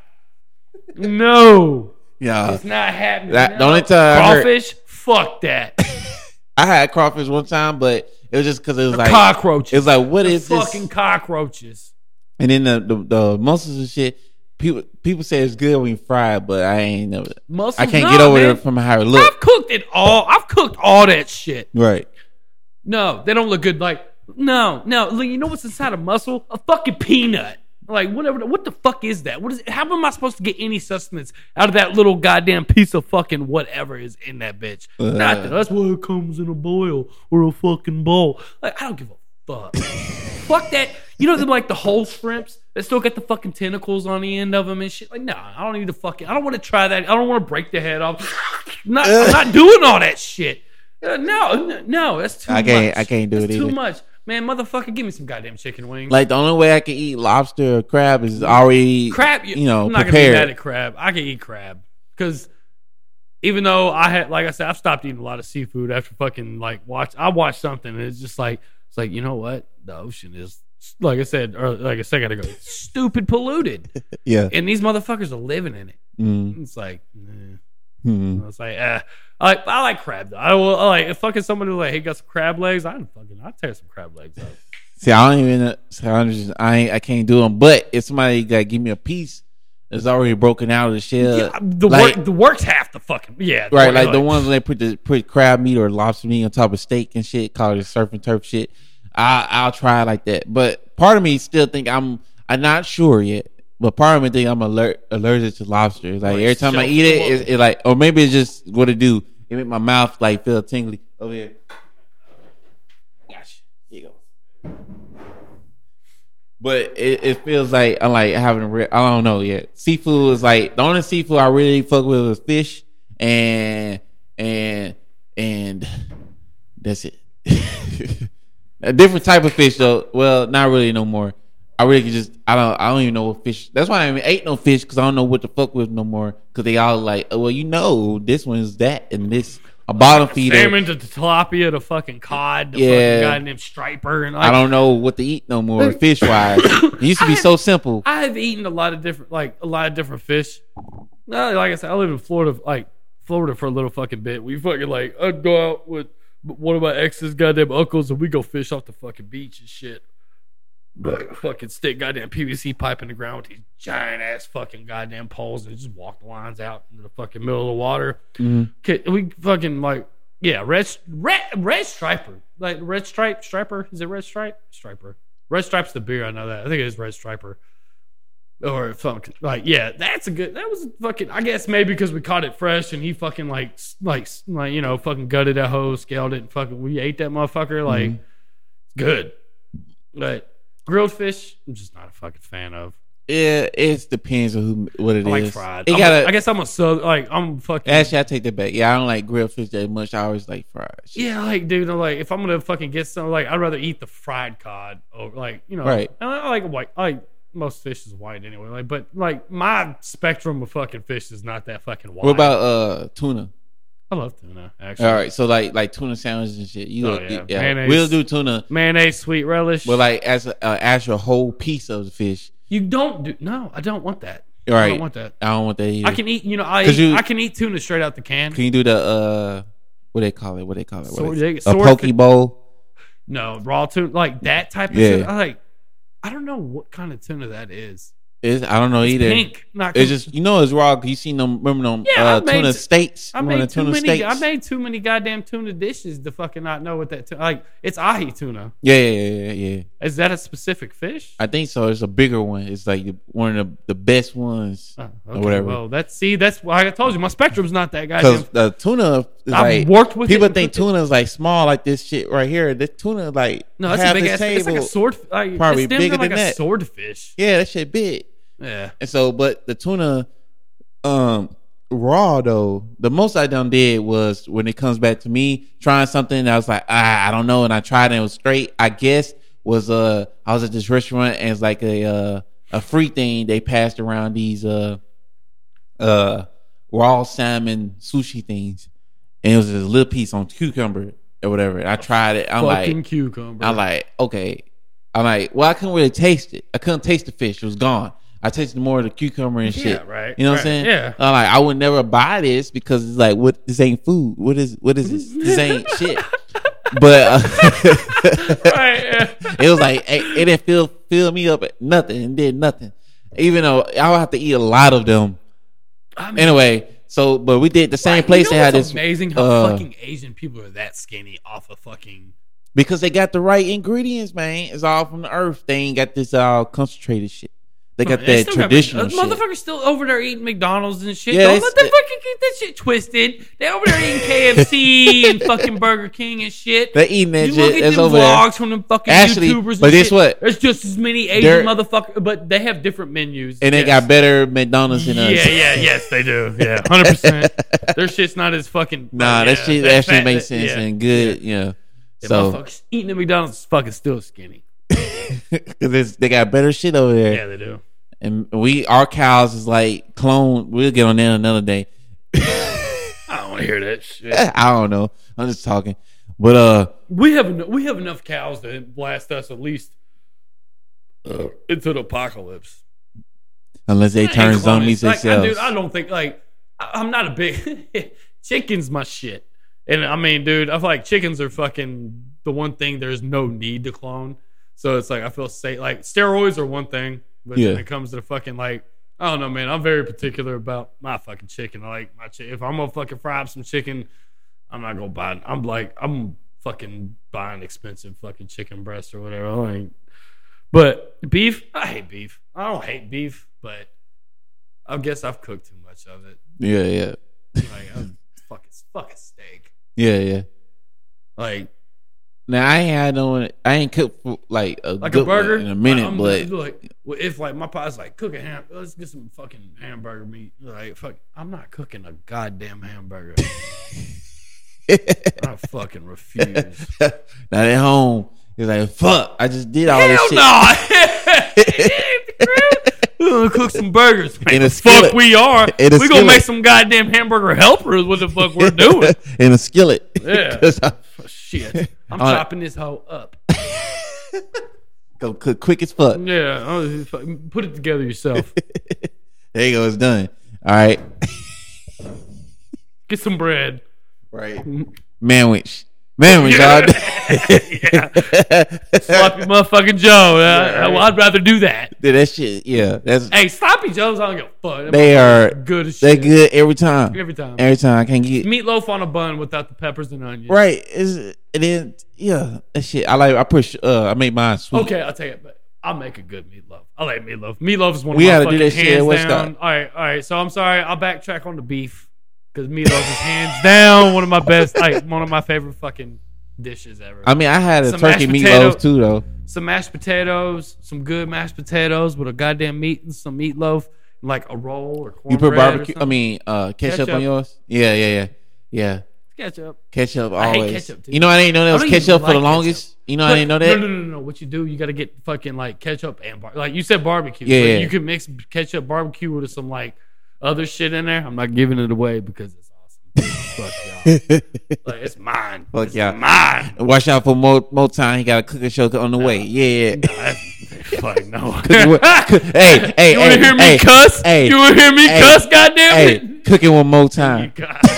No. Yeah. It's not happening. The only time crawfish? Fuck that. I had crawfish one time, but it was just because it was like cockroaches. It was like, what is this? Fucking cockroaches. And then the mussels and shit. People say it's good when you fry it, but I ain't never. I can't get over it from how it looks. I've cooked all that shit. Right. No, they don't look good. Like no. You know what's inside a mussel? A fucking peanut. Like whatever. What the fuck is that? What is? How am I supposed to get any sustenance out of that little goddamn piece of fucking whatever is in that bitch? Nothing. That's why it comes in a boil or a fucking bowl. Like I don't give a fuck. Fuck that. You know, like the whole shrimps that still got the fucking tentacles on the end of them and shit. Like, nah, I don't need to fucking. I don't want to try that. I don't want to break the head off. I'm not doing all that shit. No, that's too much. I can't do it either. Too much, man. Motherfucker, give me some goddamn chicken wings. Like the only way I can eat lobster or crab is already crab. You know, I'm not prepared. gonna be mad at crab. I can eat crab because even though like I said, I've stopped eating a lot of seafood after fucking like I watched something and it's like you know what, the ocean is. Like I said, or like a second ago, stupid polluted. Yeah. And these motherfuckers are living in it. Mm. It's like, it's like, I like crab though. I like if fucking somebody was like, hey, got some crab legs. I'd tear some crab legs up. See, I don't even. I can't do them. But if somebody got give me a piece that's already broken out of the shell, yeah, the work's half the fucking right. Like the ones when they put crab meat or lobster meat on top of steak and shit, call it surf and turf shit. I'll try it like that, but part of me still think I'm not sure yet. But part of me think I'm allergic to lobster. Like every time I eat it like, or maybe it's just what it do. It make my mouth like feel tingly over here. Gosh, here you go. But it feels like I'm like having I don't know yet. Seafood is like the only seafood I really fuck with is fish and that's it. A different type of fish though. Well, not really no more. I really can just I don't even know what fish. That's why I even ate no fish because I don't know what to fuck with no more. Because they all like, oh, well, you know, this one's that and this a bottom feeder. Salmon to tilapia to fucking cod. The fucking goddamn striper and like, I don't know what to eat no more fish wise. It used to be so simple. I have eaten a lot of different fish. Like I said, I live in Florida for a little fucking bit. We fucking like I'd go out with one of my ex's goddamn uncles and we go fish off the fucking beach and shit. But fucking stick goddamn PVC pipe in the ground with these giant ass fucking goddamn poles and just walk the lines out into the fucking middle of the water. Mm-hmm. We fucking like red striper. Like red striper. Is it red striper? Red stripe's the beer, I know that. I think it is red striper. Or something like that was fucking. I guess maybe because we caught it fresh and he fucking like you know fucking gutted that hoe, scaled it, and fucking we ate that motherfucker. Like it's good, but Grilled fish, I'm just not a fucking fan of. Yeah, it depends on what it is. Like fried. I guess I'm I'm fucking. Actually, I take that back. Yeah, I don't like grilled fish that much. I always like fried. Yeah, like dude, like if I'm gonna fucking get some, like I'd rather eat the fried cod over, like right. I like white. I like most fish is white anyway. Like, but like my spectrum of fucking fish is not that fucking wide. What about tuna? I love tuna, actually. All right, so like tuna sandwiches and shit. Yeah. Mayonnaise, we'll do tuna. Mayonnaise, sweet relish. But like as an actual whole piece of the fish. You don't do no. I don't want that. Right. I don't want that. I don't want that either. I can eat. I can eat tuna straight out the can. Can you do the what they call it? A poke bowl? No, raw tuna, like that type of tuna. I don't know what kind of tuna that is. I don't know either. Pink, it's just it's raw. You seen them? Remember them tuna steaks? I made too many goddamn tuna dishes to fucking not know what that like. It's ahi tuna. Yeah. Is that a specific fish? I think so. It's a bigger one. It's like one of the best ones or whatever. Well, that's why I told you my spectrum's not that goddamn. Because the tuna, is I've worked with people think tuna is like small, like this shit right here. This tuna like no, it's a big ass. It's like a sword. Like, probably bigger than that. Swordfish. Yeah, that shit big. Yeah. And so, but the tuna, raw though, the most I done did was when it comes back to me trying something. I was like, I don't know, and I tried and it was straight. I guess was I was at this restaurant and it's like a free thing. They passed around these raw salmon sushi things, and it was this little piece on cucumber or whatever. And I tried it. I'm like, cucumber. I'm like, okay. I'm like, well, I couldn't really taste it. I couldn't taste the fish. It was gone. I tasted more of the cucumber and shit. Yeah, right. You know what I'm saying? Yeah. I'm like, I would never buy this because it's like, what? This ain't food. What is this? This ain't shit. But right, yeah. It was like it didn't fill me up at nothing and did nothing. Even though I would have to eat a lot of them. Anyway, so but we did the same place. They had this amazing how fucking Asian people are that skinny off of fucking. Because they got the right ingredients, man. It's all from the earth. They ain't got this all concentrated shit. They got that traditional shit. Motherfuckers still over there eating McDonald's and shit. Yeah, don't let them fucking get that shit twisted. They over there eating KFC and fucking Burger King and shit. They eating that shit. You look at them vlogs from them fucking YouTubers and but guess what? There's just as many Asian motherfuckers, but they have different menus. And they got better McDonald's than us. Yes, they do. Yeah, 100%. Their shit's not as fucking. Nah, that shit actually makes sense and good. Yeah. So motherfuckers eating at McDonald's is fucking still skinny. Because they got better shit over there. Yeah, they do. And our cows is like clone. We'll get on that another day. I don't want to hear that shit. I don't know. I'm just talking. But we have enough cows to blast us at least into the apocalypse. Unless they turn zombies themselves. Dude, I don't think I'm not a big chicken's my shit. And I mean, dude, I feel like chickens are fucking the one thing there's no need to clone. So it's like I feel safe. Like steroids are one thing. But when it comes to the fucking I don't know, man. I'm very particular about my fucking chicken. I like my chicken. If I'm gonna fucking fry up some chicken, I'm not gonna buy it. I'm fucking buying expensive fucking chicken breast or whatever. But beef, I hate beef. I don't hate beef, but I guess I've cooked too much of it. Yeah. I'm fucking steak. Yeah. Now I ain't cooked for like a burger in a minute, but if my pa's like cook a ham, let's get some fucking hamburger meat. I'm not cooking a goddamn hamburger. I fucking refuse. Now at home, he's like, fuck, I just did all this shit. We're gonna cook some burgers. In a skillet. Fuck we are. We're gonna make some goddamn hamburger helpers. What the fuck we're doing? In a skillet. Yeah. Shit. I'm chopping this hoe up. Go cook quick as fuck. Yeah. Put it together yourself. There you go. It's done. All right. Get some bread. Right. Manwich, y'all. Yeah. Sloppy motherfucking Joe. I'd rather do that. Dude, that shit, yeah. Hey, Sloppy Joes, I don't give a fuck. They are good as shit. They're good every time. Every time. I can't get meatloaf on a bun without the peppers and onions. Right. That shit. I make mine sweet. Okay, I'll tell you, but I'll make a good meatloaf. I like meatloaf. Meatloaf is one of my fucking do that hands down. All right. So I'm sorry. I'll backtrack on the beef because meatloaf is hands down one of my best, one of my favorite fucking dishes ever. I mean, I had a turkey meatloaf too, though. some mashed potatoes, some good mashed potatoes with a goddamn meat and some meatloaf, like a roll or cornbread. You put barbecue? Ketchup on yours? Yeah. Ketchup always. I hate ketchup too. You know, I didn't know that was ketchup for the longest. You know, I didn't know that. No. What you do? You got to get fucking like ketchup and like you said barbecue. Yeah. You can mix ketchup barbecue with some like other shit in there. I'm not giving it away because it's awesome. Fuck y'all. Like, it's mine. Fuck y'all. Mine. Watch out for Motown. He got a cooking show on the way. Yeah. Fuck no. Hey, you want to hear me cuss? You want to hear me cuss? Goddamn it. Cooking with Motown.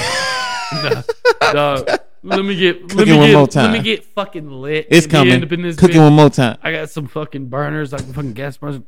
No. Let me get fucking lit. It's coming. Cooking with Motown. I got some fucking burners, like fucking gas burners.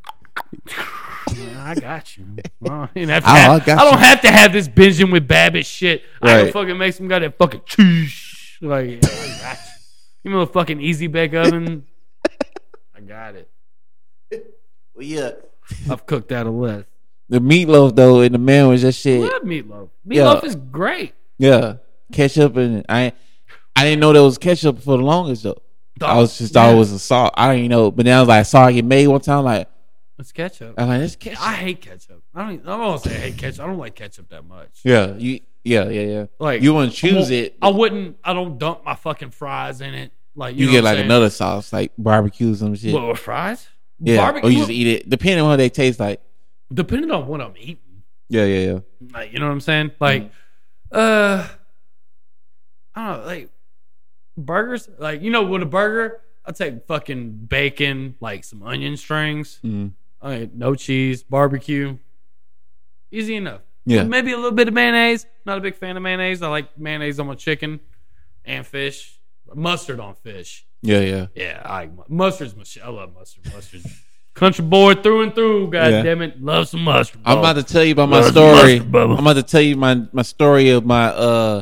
I got you. Well, I don't have to have this binging with Babbitt shit. Right. I can fucking make some goddamn fucking cheese. Like, I got you. Give me a fucking easy bake oven. I got it. Well, yeah. I've cooked out a list. The meatloaf though, and the man was just shit. I love meatloaf. Meatloaf is great. Yeah, ketchup and I didn't know there was ketchup for the longest though. I was just thought it was a salt. I didn't know, but then I was like, saw it get made one time. Like, it's ketchup. I'm like, it's ketchup. I hate ketchup. I don't want to say I hate ketchup. I don't like ketchup that much. Yeah, Like, you wouldn't choose it. I wouldn't. I don't dump my fucking fries in it. Like, you get like another sauce, like barbecue or some shit. What, with fries? Yeah, barbecue? Or you just eat it, depending on what they taste like. Depending on what I'm eating. Yeah. Like, you know what I'm saying? Like, I don't know, like burgers. Like, you know, with a burger, I'd take fucking bacon, like some onion strings, no cheese, barbecue. Easy enough. Yeah. Maybe a little bit of mayonnaise. Not a big fan of mayonnaise. I like mayonnaise on my chicken and fish. Mustard on fish. Yeah. Yeah, I love mustard. Country boy through and through. God damn it, love some mustard. I'm about to tell you about my story. I'm about to tell you my story of my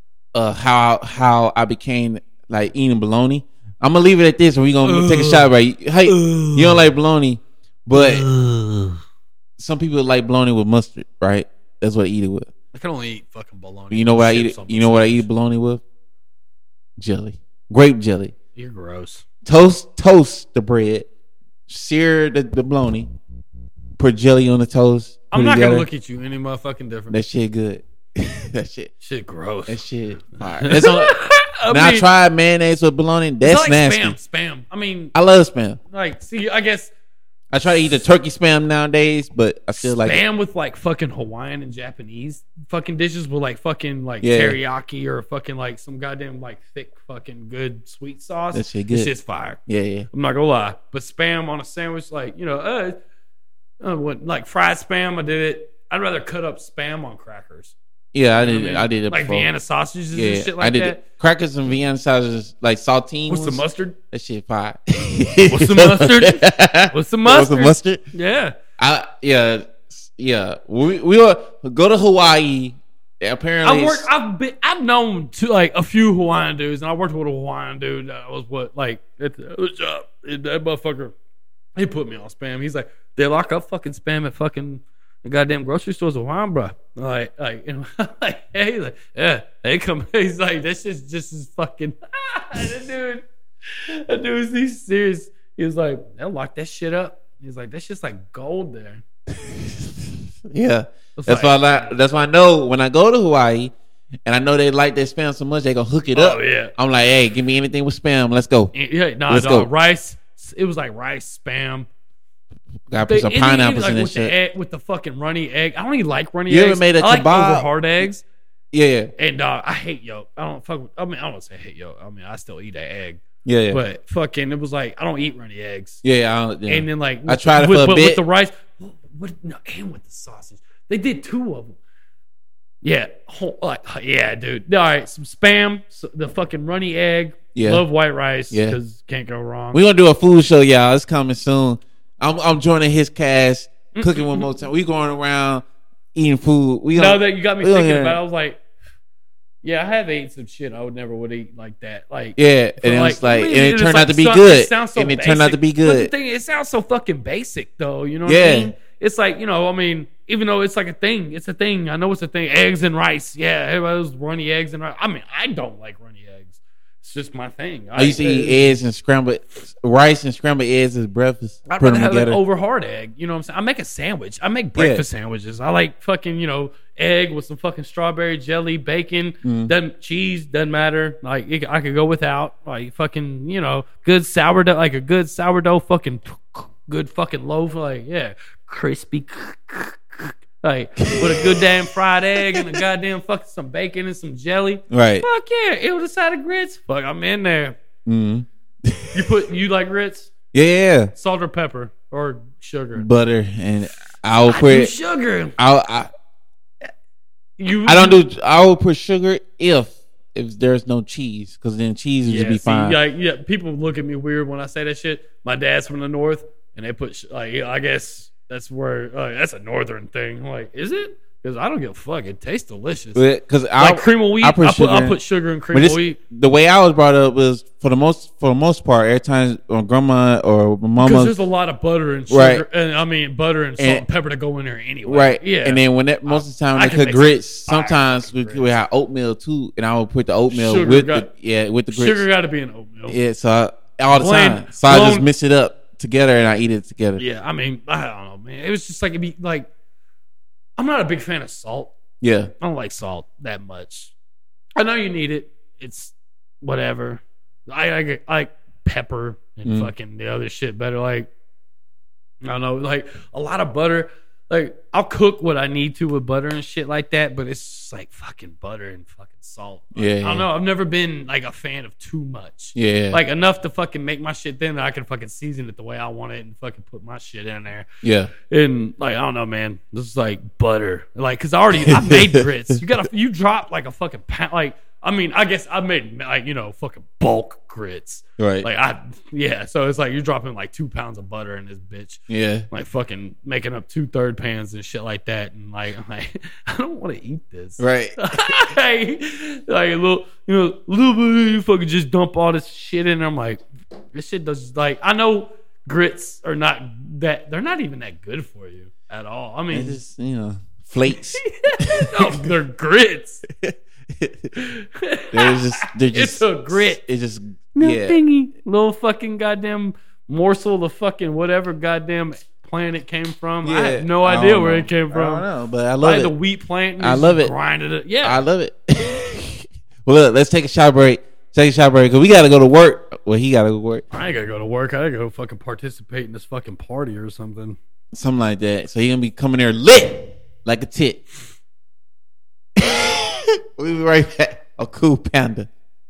how I became like eating bologna. I'm gonna leave it at this, and we're gonna take a shot. Right? Hey, you don't like bologna, but some people like bologna with mustard. Right? That's what I eat it with. I can only eat fucking bologna. You know what I eat? You know what I eat bologna with? Jelly, grape jelly. You're gross. Toast the bread, sear the bologna, put jelly on the toast. I'm not gonna look at you any motherfucking different. That shit good. That shit gross. That shit fire. That's all. I tried mayonnaise with bologna. That's like nasty. Spam. I mean, I love spam. Like, see, I guess I try to eat the turkey spam nowadays, but I still like spam with like fucking Hawaiian and Japanese fucking dishes with like fucking like teriyaki or fucking like some goddamn like thick fucking good sweet sauce. That shit good. This shit's fire. Yeah. I'm not gonna lie, but spam on a sandwich, like, you know, like fried spam, I did it. I'd rather cut up spam on crackers. Yeah, I did it like before. Vienna sausages and shit like that. It. Crackers and Vienna sausages, like saltine. What's the mustard? That shit fire. What's the mustard? What's the mustard? Yeah. We will go to Hawaii. Apparently, I've known a few Hawaiian dudes, and I worked with a Hawaiian dude that was that motherfucker. He put me on spam. He's like, they lock up fucking spam at fucking the goddamn grocery stores of Hawaiian, bro. Like, you know, they come. He's like, this is just as fucking. That dude, he's serious. He was like, they'll lock that shit up. He's like, that's just like gold there. Yeah, that's why I know when I go to Hawaii, and I know they like their spam so much, they gonna hook it up. Oh yeah, I'm like, hey, give me anything with spam. Let's go. Yeah, let's go. Rice. It was like rice spam. Gotta put some pineapples in this shit. With the fucking runny egg. I don't even like runny eggs. You ever made a kebab? Like over hard eggs. Yeah. And I hate yolk. I don't say hate yolk. I mean, I still eat that egg. Yeah. But fucking, it was like, I don't eat runny eggs. Yeah. And then like, I tried it for a bit. With the rice. And with the sausage. They did 2 of them. Yeah. Yeah, dude. All right. Some spam, the fucking runny egg. Yeah. Love white rice. Yeah. Because can't go wrong. We're going to do a food show, y'all. It's coming soon. I'm joining his cast, cooking one more time. We going around eating food. That you got me thinking about it. I was like, yeah, I have eaten some shit I would eat like that. Like, yeah, and it was like, and it turned out to be good. And it turned out to be good. But the thing, it sounds so fucking basic, though. You know what I mean? It's like, you know, I mean, even though it's like a thing, it's a thing. I know it's a thing. Eggs and rice. Yeah, everybody was runny eggs and rice. I mean, I don't like runny eggs. It's just my thing. I used to eat eggs and scrambled rice and scrambled eggs as breakfast. I'd rather have an over hard egg. You know what I'm saying? I make a sandwich. I make breakfast sandwiches. I like fucking, egg with some fucking strawberry jelly, bacon, cheese, doesn't matter. Like I could go without. Like fucking, good sourdough, like a good sourdough fucking good fucking loaf. Like, yeah, crispy. Like with a good damn fried egg and a goddamn fucking some bacon and some jelly. Right. Fuck yeah. It was a side of grits. Fuck, I'm in there. Mm-hmm. You like grits? Yeah. Salt or pepper or sugar? Butter, and I will put sugar. I will put sugar if there's no cheese, because then cheese would just be fine. People look at me weird when I say that shit. My dad's from the north, and they put I guess. That's where that's a northern thing. Like, is it? Because I don't give a fuck. It tastes delicious. Because cream of wheat, I'll put sugar in cream of wheat. The way I was brought up was for the most part, every time grandma or mama, because there's a lot of butter and sugar, right? And butter and salt and pepper to go in there anyway, right? Yeah. And then most of the time they cook grits, sometimes we have oatmeal too, and I would put the oatmeal with the grits. Sugar got to be in oatmeal. Yeah, so all the time, so I just mix it up together and I eat it together. Yeah, I don't know, man. It was just like, it'd be like, I'm not a big fan of salt. Yeah. I don't like salt that much. I know you need it. It's whatever. I like pepper and fucking the other shit better. Like, I don't know, like a lot of butter. Like, I'll cook what I need to with butter and shit like that, but it's just like fucking butter and fucking salt. Like, I don't know. I've never been like a fan of too much. Yeah. Like enough to fucking make my shit thin that I can fucking season it the way I want it and fucking put my shit in there. Yeah. And like, I don't know, man. This is like butter. Like, cause I made grits. You drop like a fucking pound. Like, I guess I made like, fucking bulk grits. Right. Like so it's like you're dropping like 2 pounds of butter in this bitch. Yeah. Like fucking making up 2/3 pans and shit like that. And like, I'm like, I don't want to eat this. Right. like a little bit, you fucking just dump all this shit in there. I'm like, this shit does, like, I know grits are not they're not even that good for you at all. I mean, it's just, flakes. No, they're grits. It's a grit. It's just thingy, little fucking goddamn morsel of fucking whatever goddamn plant it came from. Yeah, I have no idea where it came from. I don't know, but I love it. The wheat plant. I love it. Grinded it. Yeah, I love it. Well, look, let's take a shot break. Because we gotta go to work. Well, he gotta go to work. I ain't gotta go to work. I gotta go fucking participate in this fucking party or something. Something like that. So he gonna be coming there lit like a tit. We'll be right back. A cool panda.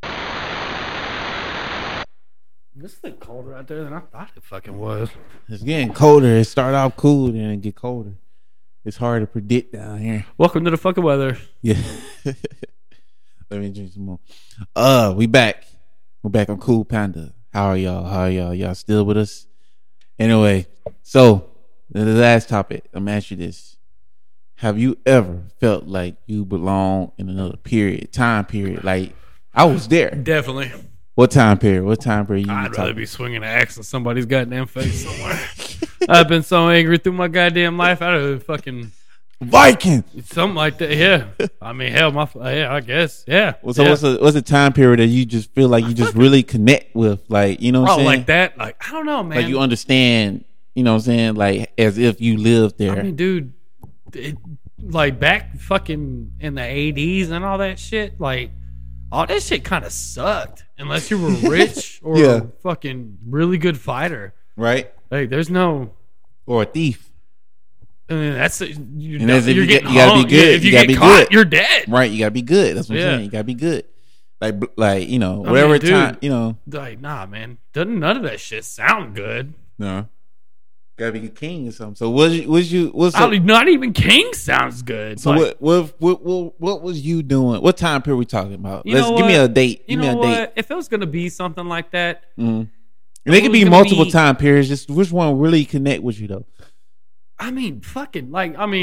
This thing colder out there than I thought it fucking was. It's getting colder. It started off cool, then it get colder. It's hard to predict down here. Welcome to the fucking weather. Yeah. Let me drink some more. We back. We're back on Cool Panda. How are y'all? Y'all still with us? Anyway, so the last topic. I'm gonna ask you this. Have you ever felt like you belong in another time period? Like, I was there. Definitely. What time period? I'd rather be swinging an axe in somebody's goddamn face somewhere. I've been so angry through my goddamn life. I'd have fucking Viking. Something like that. Yeah. I mean, hell, I guess. Yeah. Well, so what's the time period that you just feel like you just really connect with? Like, you know what I'm saying? Like that? Like, I don't know, man. Like, you understand, you know what I'm saying? Like, as if you lived there. I mean, dude, like back fucking in the 80s and all that shit, like, all that shit kind of sucked unless you were rich or a fucking really good fighter. Right. Like, there's no. Or a thief. I mean, you gotta be good. Yeah, if you get caught, you're dead. Right. You gotta be good. That's what I'm saying. You gotta be good. Like you know, whatever time, you know. Like, nah, man. Doesn't none of that shit sound good. No. Gotta be a king or something. So what's not even king sounds good. So like, what was you doing? What time period we talking about? Give me a date. Give me a date. If it was gonna be something like that, and it could be multiple time periods. Just which one really connect with you though? I mean, fucking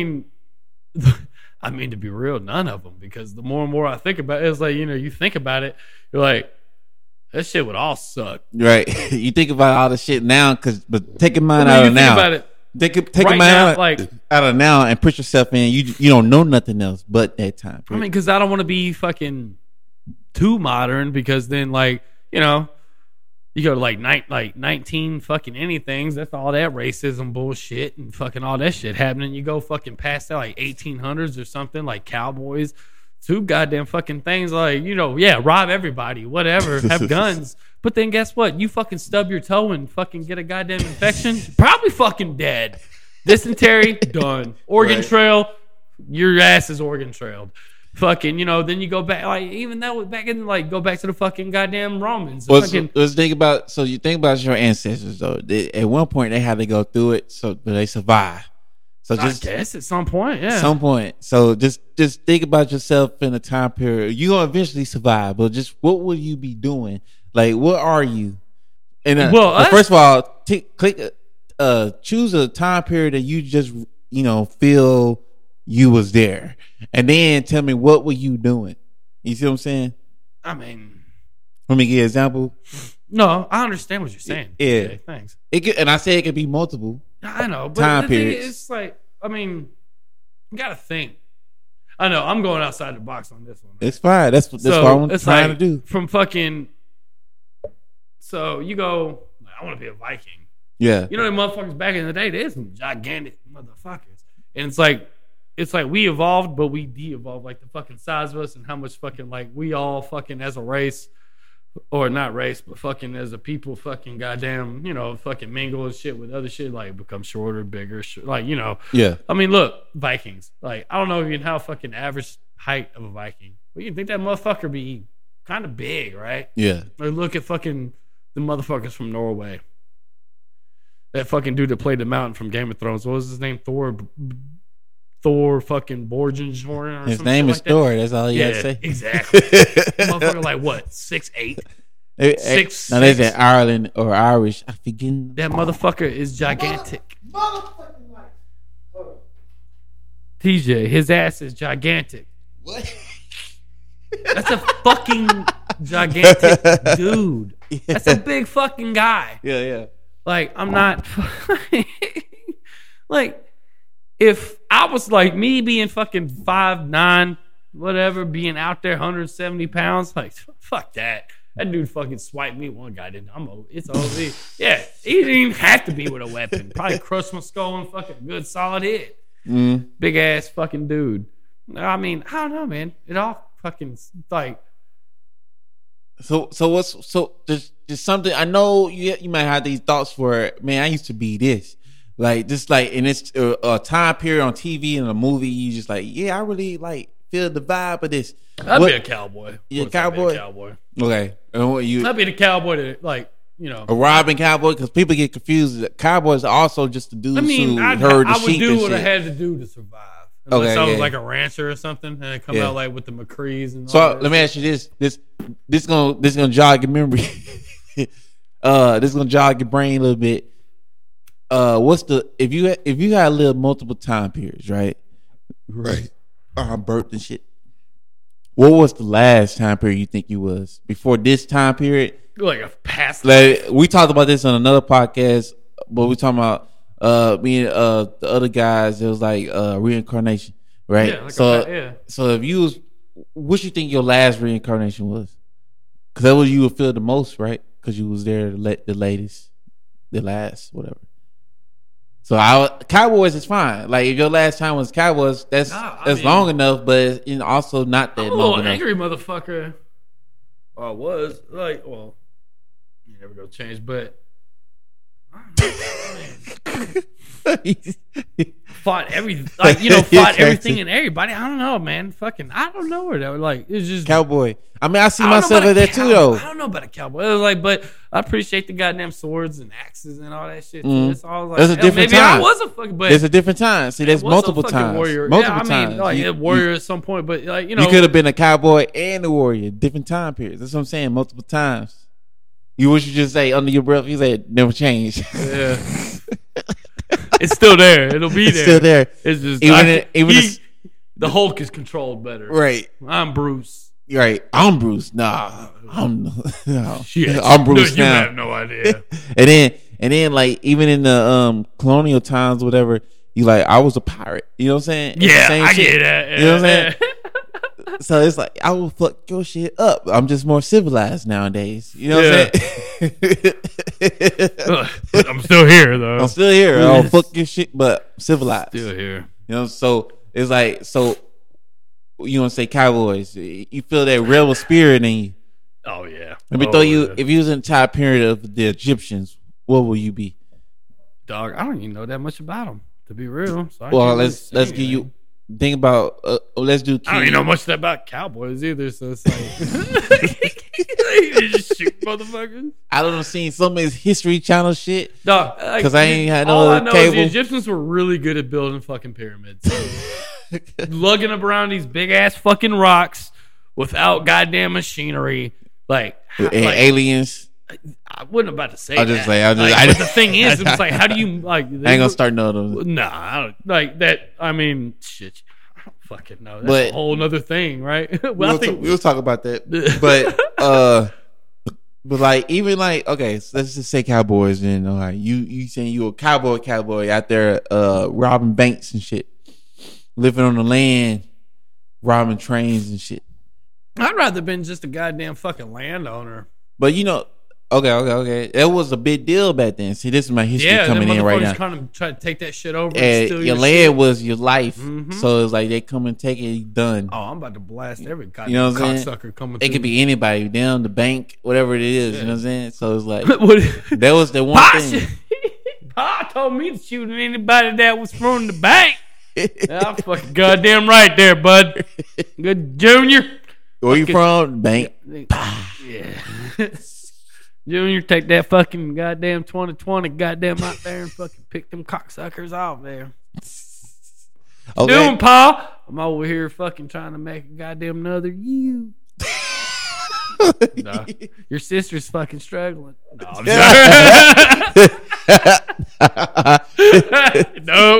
I mean, to be real, none of them. Because the more and more I think about it, it's like, you think about it, you're like, that shit would all suck. Right. You think about all the shit now, but take your mind out of now. Think about it. Take your mind out of now and put yourself in. You don't know nothing else but that time. I mean, because I don't want to be fucking too modern, because then like, you know, you go to like 19 fucking anythings. That's all that racism bullshit and fucking all that shit happening. You go fucking past that like 1800s or something, like cowboys, too goddamn fucking things like, you know, yeah, rob everybody, whatever, have guns. But then guess what? You fucking stub your toe and fucking get a goddamn infection, probably fucking dead. Dysentery, done. Organ trail, your ass is organ trailed. Fucking, you know, then you go back, like, even that was back in, like, go back to the fucking goddamn Romans. Well, let's think about, so you think about your ancestors, though. At one point, they had to go through it, so they survive. So just, I guess at some point, yeah. Some point. So just think about yourself in a time period. You're going to eventually survive, but just what will you be doing? Like, what are you? And first of all, choose a time period that you just, you know, feel you was there, and then tell me what were you doing. You see what I'm saying? I mean, let me give you an example. No, I understand what you're saying. Yeah, okay, thanks. And I say it could be multiple. I know, but time the periods. Thing is, it's like, I mean, you gotta think. I know I'm going outside the box on this one. Man. It's fine. That's what I'm trying to do. From fucking. So you go. I want to be a Viking. Yeah. You know, the motherfuckers back in the day, they're some gigantic motherfuckers, and it's like we evolved, but we de-evolved, like the fucking size of us and how much fucking, like, we all fucking as a race, or not race, but fucking as a people, fucking goddamn, you know, fucking mingle and shit with other shit, like become shorter, bigger, like, you know. Yeah. I mean, look, Vikings. Like, I don't know even how fucking average height of a Viking, but you think that motherfucker be kind of big, right? Yeah. Or look at fucking the motherfuckers from Norway. That fucking dude that played the mountain from Game of Thrones. What was his name? Thor fucking Borgenshorn or his name is like Thor. That's all you gotta say. Exactly. Motherfucker, like what? 6'8"? 6'6". Now there's that Ireland or Irish. I forget. That motherfucker is gigantic. TJ, his ass is gigantic. What? That's a fucking gigantic dude. Yeah. That's a big fucking guy. Yeah. Like, I'm not like, if I was like me being fucking 5'9", whatever, being out there 170 pounds, like, fuck that. That dude fucking swiped me. One guy didn't. It's over. Yeah, he didn't even have to be with a weapon. Probably crushed my skull and fucking good solid hit. Big ass fucking dude. I mean, I don't know, man. It all fucking like. So there's something. I know you might have these thoughts for, man, I used to be this. Like, just like, and it's a time period on TV and a movie, you just like, yeah, I really like feel the vibe of this. I'd be a cowboy. Yeah, cowboy. Okay, and what you? I'd be the cowboy that, like, you know, a robbing cowboy, because people get confused. Cowboys are also just the dudes who herd the sheep. I would do what shit. I had to do to survive. Unless I was like a rancher or something, and I come out like with the McCrees and. So all that let me ask you this gonna jog your memory. This gonna jog your brain a little bit. What's the if you had lived multiple time periods, right? Right. Birth and shit. What was the last time period you think you was before this time period? Like a past. Like, we talked about this on another podcast, but we talking about me and the other guys. It was like reincarnation, right? Yeah, like so if you was, what you think your last reincarnation was? Because that was you would feel the most, right? Because you was there the latest, the last, whatever. So Cowboys is fine. Like, if your last time was Cowboys, that's long enough, but it's also not that long enough. I'm a little angry motherfucker. Or I was like, well, you never go change, but fought everything and everybody. I don't know, man. Fucking, I don't know where that was. Like, it's just cowboy. I mean, I see myself in there too, though. I don't know about a cowboy. It was like, but I appreciate the goddamn swords and axes and all that shit. It's all like, there's a different maybe time. I was a fucking, but there's a different time. See, there's multiple times. Warrior. Multiple times. I mean, like a warrior at some point, but like, you know, you could have been a cowboy and a warrior, different time periods. That's what I'm saying. Multiple times. You wish you just say under your breath. You said never change. Yeah. It's still there. It'll be there. It's still there. It's just the Hulk is controlled better. Right. I'm Bruce. Right. I'm Bruce. Nah. No. Shit. I'm Bruce now. You have no idea. and then like, even in the colonial times, whatever, you like, I was a pirate. You know what I'm saying? It's I get that. You know what I'm saying? So it's like, I will fuck your shit up. I'm just more civilized nowadays. You know what I'm saying? But I'm still here, though. I'm still here. I'll fuck your shit, but civilized. Still here. You know, so it's like, so you want to say Cowboys. You feel that rebel spirit in you. Oh, yeah. Let me throw you, if you was in the time period of the Egyptians, what will you be? Dog, I don't even know that much about them, to be real. So well, let's give you, think about, let's do. I don't even know much about Cowboys either, so it's like, you just shoot motherfuckers. I don't know, seen some of his History Channel shit. Dog, because I ain't had no all I know cable. Is the Egyptians were really good at building fucking pyramids. Lugging up around these big ass fucking rocks without goddamn machinery. Like aliens. I wasn't about to say I'll just that. say, but the thing is, it was like, how do you like? I ain't gonna start no of those. Nah, I don't like that. I mean, shit. I don't fucking know. That's but, a whole other thing, right? We'll talk about that. But like, even like, okay, so let's just say Cowboys, and all right, you saying you a cowboy out there, robbing banks and shit, living on the land, robbing trains and shit. I'd rather been just a goddamn fucking landowner. But you know, okay. That was a big deal back then. See, this is my history coming in right now. Kind of try to take that shit over. And steal your land shit. Was your life, so it's like they come and take it. Done. Oh, I'm about to blast every goddamn cocksucker coming. It could be anybody, down the bank, whatever it is. Yeah. You know what I'm saying? So it's like that was the one thing. Pa told me to shoot anybody that was from the bank. I'm fucking goddamn right there, bud. Good Junior. Where you from? Bank. Yeah. Junior, take that fucking goddamn 2020 goddamn out there and fucking pick them cocksuckers off there. Okay. Doing, Pa? I'm over here fucking trying to make a goddamn another you. Nah, your sister's fucking struggling. No, I'm sorry. No.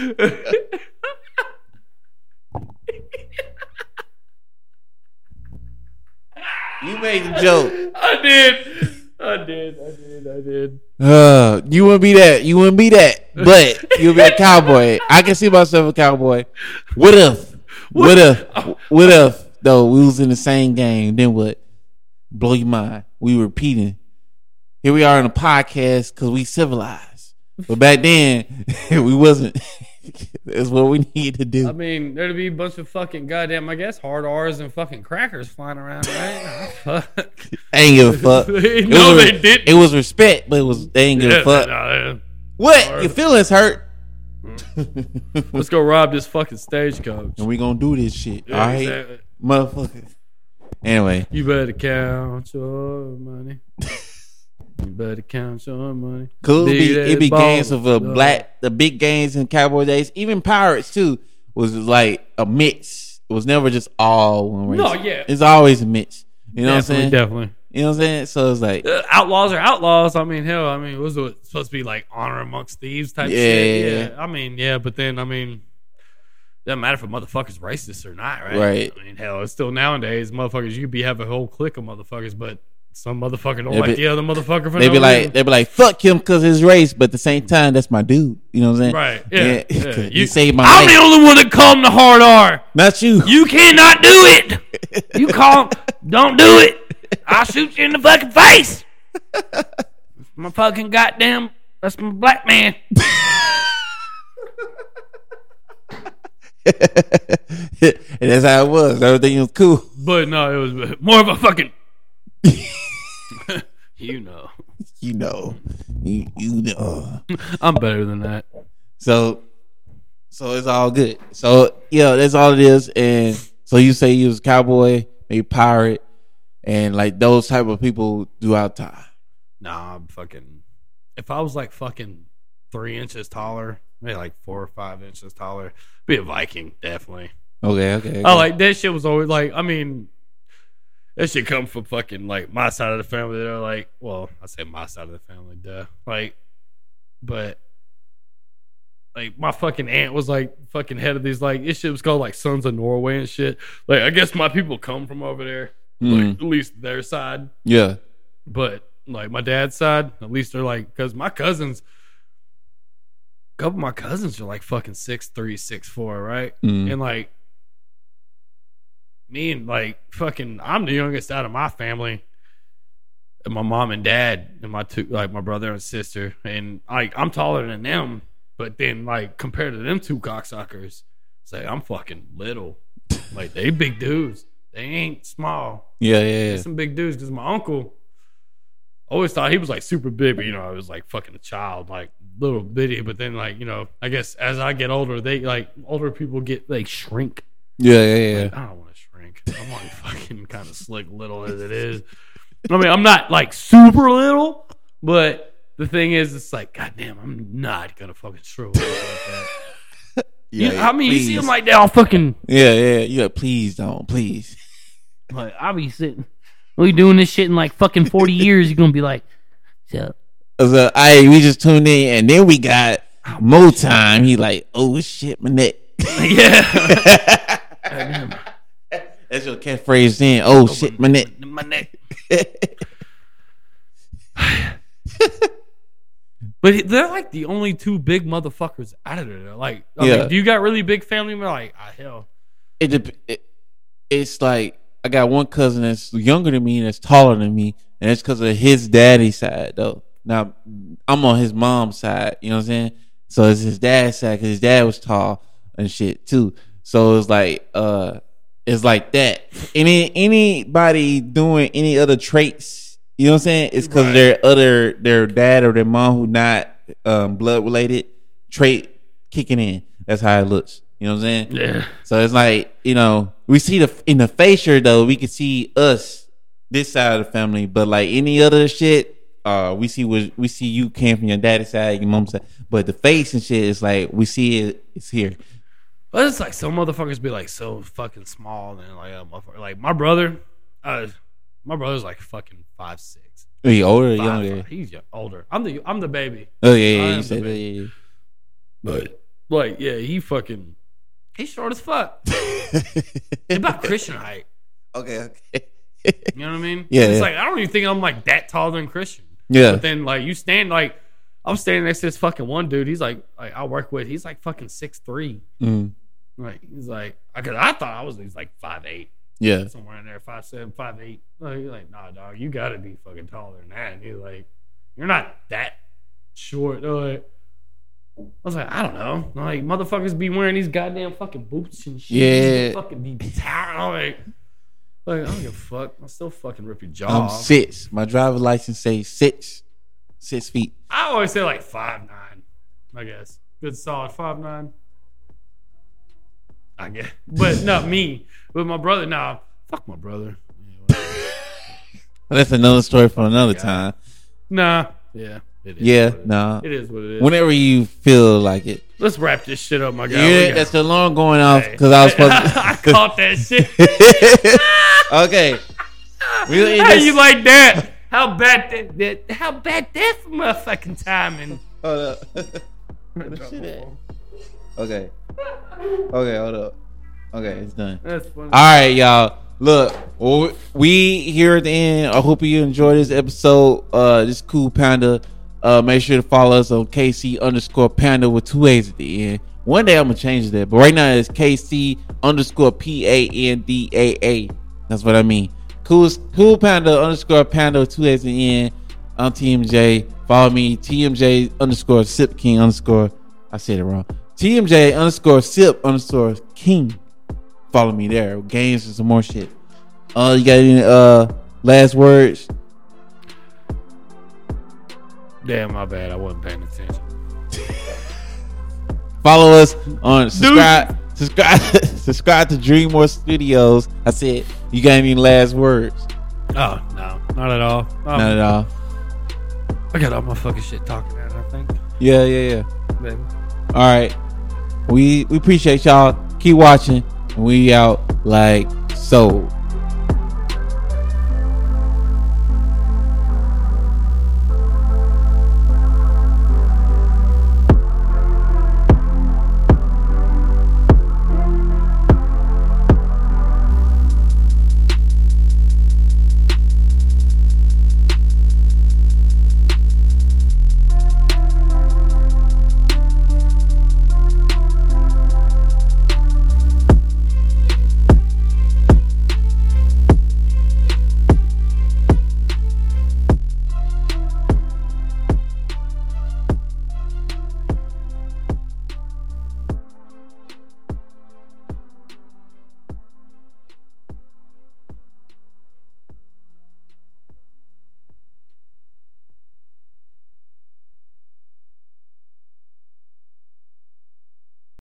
You made the joke. I did. You wouldn't be that. But you'll be a cowboy. I can see myself a cowboy. What if though we was in the same game? Then what? Blow your mind. We repeating. Here we are in a podcast because we civilized. But back then we wasn't. That's what we need to do. I mean, there'd be a bunch of fucking goddamn, I guess, hard R's and fucking crackers flying around, right? Fuck. I ain't give a fuck. They didn't. It was respect, but they ain't give a fuck. What? Hard. Your feelings hurt? Let's go rob this fucking stagecoach. And we gonna do this shit, all right? Exactly. Motherfucker. Anyway. You better count your money. You better count your money. Could it be games of the big games in Cowboy days, even Pirates too, was like a mix. It was never just all one race. No, yeah, it's always a mix. You know what I'm saying? Definitely. You know what I'm saying? So it's like outlaws are outlaws. I mean, hell, was it supposed to be like honor amongst thieves type shit? Yeah. I mean, yeah, but then doesn't matter if a motherfucker's racist or not, right? Right. I mean, hell, it's still nowadays, motherfuckers. You could have a whole clique of motherfuckers, but some motherfucker don't like the other motherfucker for they be like, fuck him because his race, but at the same time, that's my dude. You know what I'm saying? Right. Yeah. You saved my life. I'm the only one that called him the hard R. Not you. You cannot do it. You call him, don't do it. I'll shoot you in the fucking face. My fucking goddamn, that's my black man. And that's how it was. Everything was cool. But no, it was more of a fucking You know. I'm better than that. So it's all good. So yeah, that's all it is. And so you say you was a cowboy, maybe pirate, and like those type of people throughout time. Nah, I'm fucking. If I was like fucking 3 inches taller, maybe like 4 or 5 inches taller, be a Viking, definitely. Okay. I like that shit was always like, I mean, that shit come from fucking like my side of the family. They're like, well, I say my side of the family, duh. Like, but like my fucking aunt was like fucking head of these like this shit was called like Sons of Norway and shit. Like, I guess my people come from over there, like at least their side. Yeah, but like my dad's side, at least they're like, because my cousins. A couple of my cousins are like fucking 6'3", 6'4", right? And like me and like fucking, I'm the youngest out of my family. And my mom and dad and my two, like my brother and sister, and like I'm taller than them, but then like compared to them two cocksuckers, it's like I'm fucking little. Like they big dudes, they ain't small. Yeah. They're some big dudes. Because my uncle always thought he was like super big, but I was like fucking a child, like little bitty. But then like I guess as I get older, they like older people get like shrink. Yeah. Like, I don't want to shrink. I'm like fucking kind of slick little as it is. I mean, I'm not like super little, but the thing is, it's like, goddamn, I'm not gonna fucking struggle like that. Yeah, you see them like they all fucking. Yeah. Please don't, please. Like I'll be sitting, we doing this shit in like fucking 40 years. You're gonna be like, so. We just tuned in, and then we got more time. He like, oh shit, my neck. Yeah. That's your catchphrase then. Oh shit, my neck. My neck. But they're like the only two big motherfuckers out of there. Like, I mean, do you got really big family? Like, hell. It's like I got one cousin that's younger than me and that's taller than me, and it's because of his daddy's side though. Now I'm on his mom's side. You know what I'm saying? So it's his dad's side because his dad was tall and shit too. So it's like that. Anybody doing any other traits, you know what I'm saying? It's because their dad or their mom who not blood related trait kicking in. That's how it looks. You know what I'm saying? Yeah. So it's like, we see in the facial though, we can see us, this side of the family, but like any other shit, we see you came from your daddy's side, your mom's side, but the face and shit is like we see it's here. But it's like some motherfuckers be like so fucking small and like my brother, my brother's like fucking 5'6". Are you older or younger? He's older. I'm the baby. Oh yeah, you said that. Yeah. But like he's short as fuck. It's about Christian height. Okay. You know what I mean? Yeah. It's like I don't even think I'm like that taller than Christian. Yeah. But then like you stand like I'm standing next to this fucking one dude. He's like I work with. He's like fucking 6'3". Like he's like, cause I thought he's like 5'8". Yeah. Somewhere in there, 5'7", 5'8". Like, he's like, nah, dog, you gotta be fucking taller than that. And he's like, you're not that short. Like, I was like, I don't know. Like motherfuckers be wearing these goddamn fucking boots and shit. Yeah. Fucking be towering. Like, I don't give a fuck. I'll still fucking rip your jaw I'm off. 6. My driver's license says 6 feet. I always say like 5'9", I guess. Good solid 5'9". I guess. But not me. With my brother, nah. Fuck my brother. That's another story for another time. Nah. Yeah. It is It is what it is. Whenever you feel like it. Let's wrap this shit up, my guy. Yeah, that's the alarm going off because I was supposed to. I caught that shit. Okay. How you like that? How bad that motherfucking timing? Hold up. Okay, hold up. Okay, it's done. That's funny. All right, y'all. Look, we here at the end. I hope you enjoyed this episode. This Cool Panda. Make sure to follow us on KC_Panda with 2 A's at the end. One day I'm gonna change that, but right now it's KC_PANDAA. That's what I mean. Cool Panda_Panda with 2 A's at the end. I'm TMJ. Follow me, TMJ_SipKing_. I said it wrong. TMJ_Sip_King. Follow me there. Games and some more shit. You got any last words? Damn, my bad. I wasn't paying attention. Follow us on subscribe to Dreammore Studios. I said, you got any last words? Oh no, not at all. Not at all. I got all my fucking shit talking at, I think. Yeah. Baby. All right. We appreciate y'all. Keep watching. We out like so.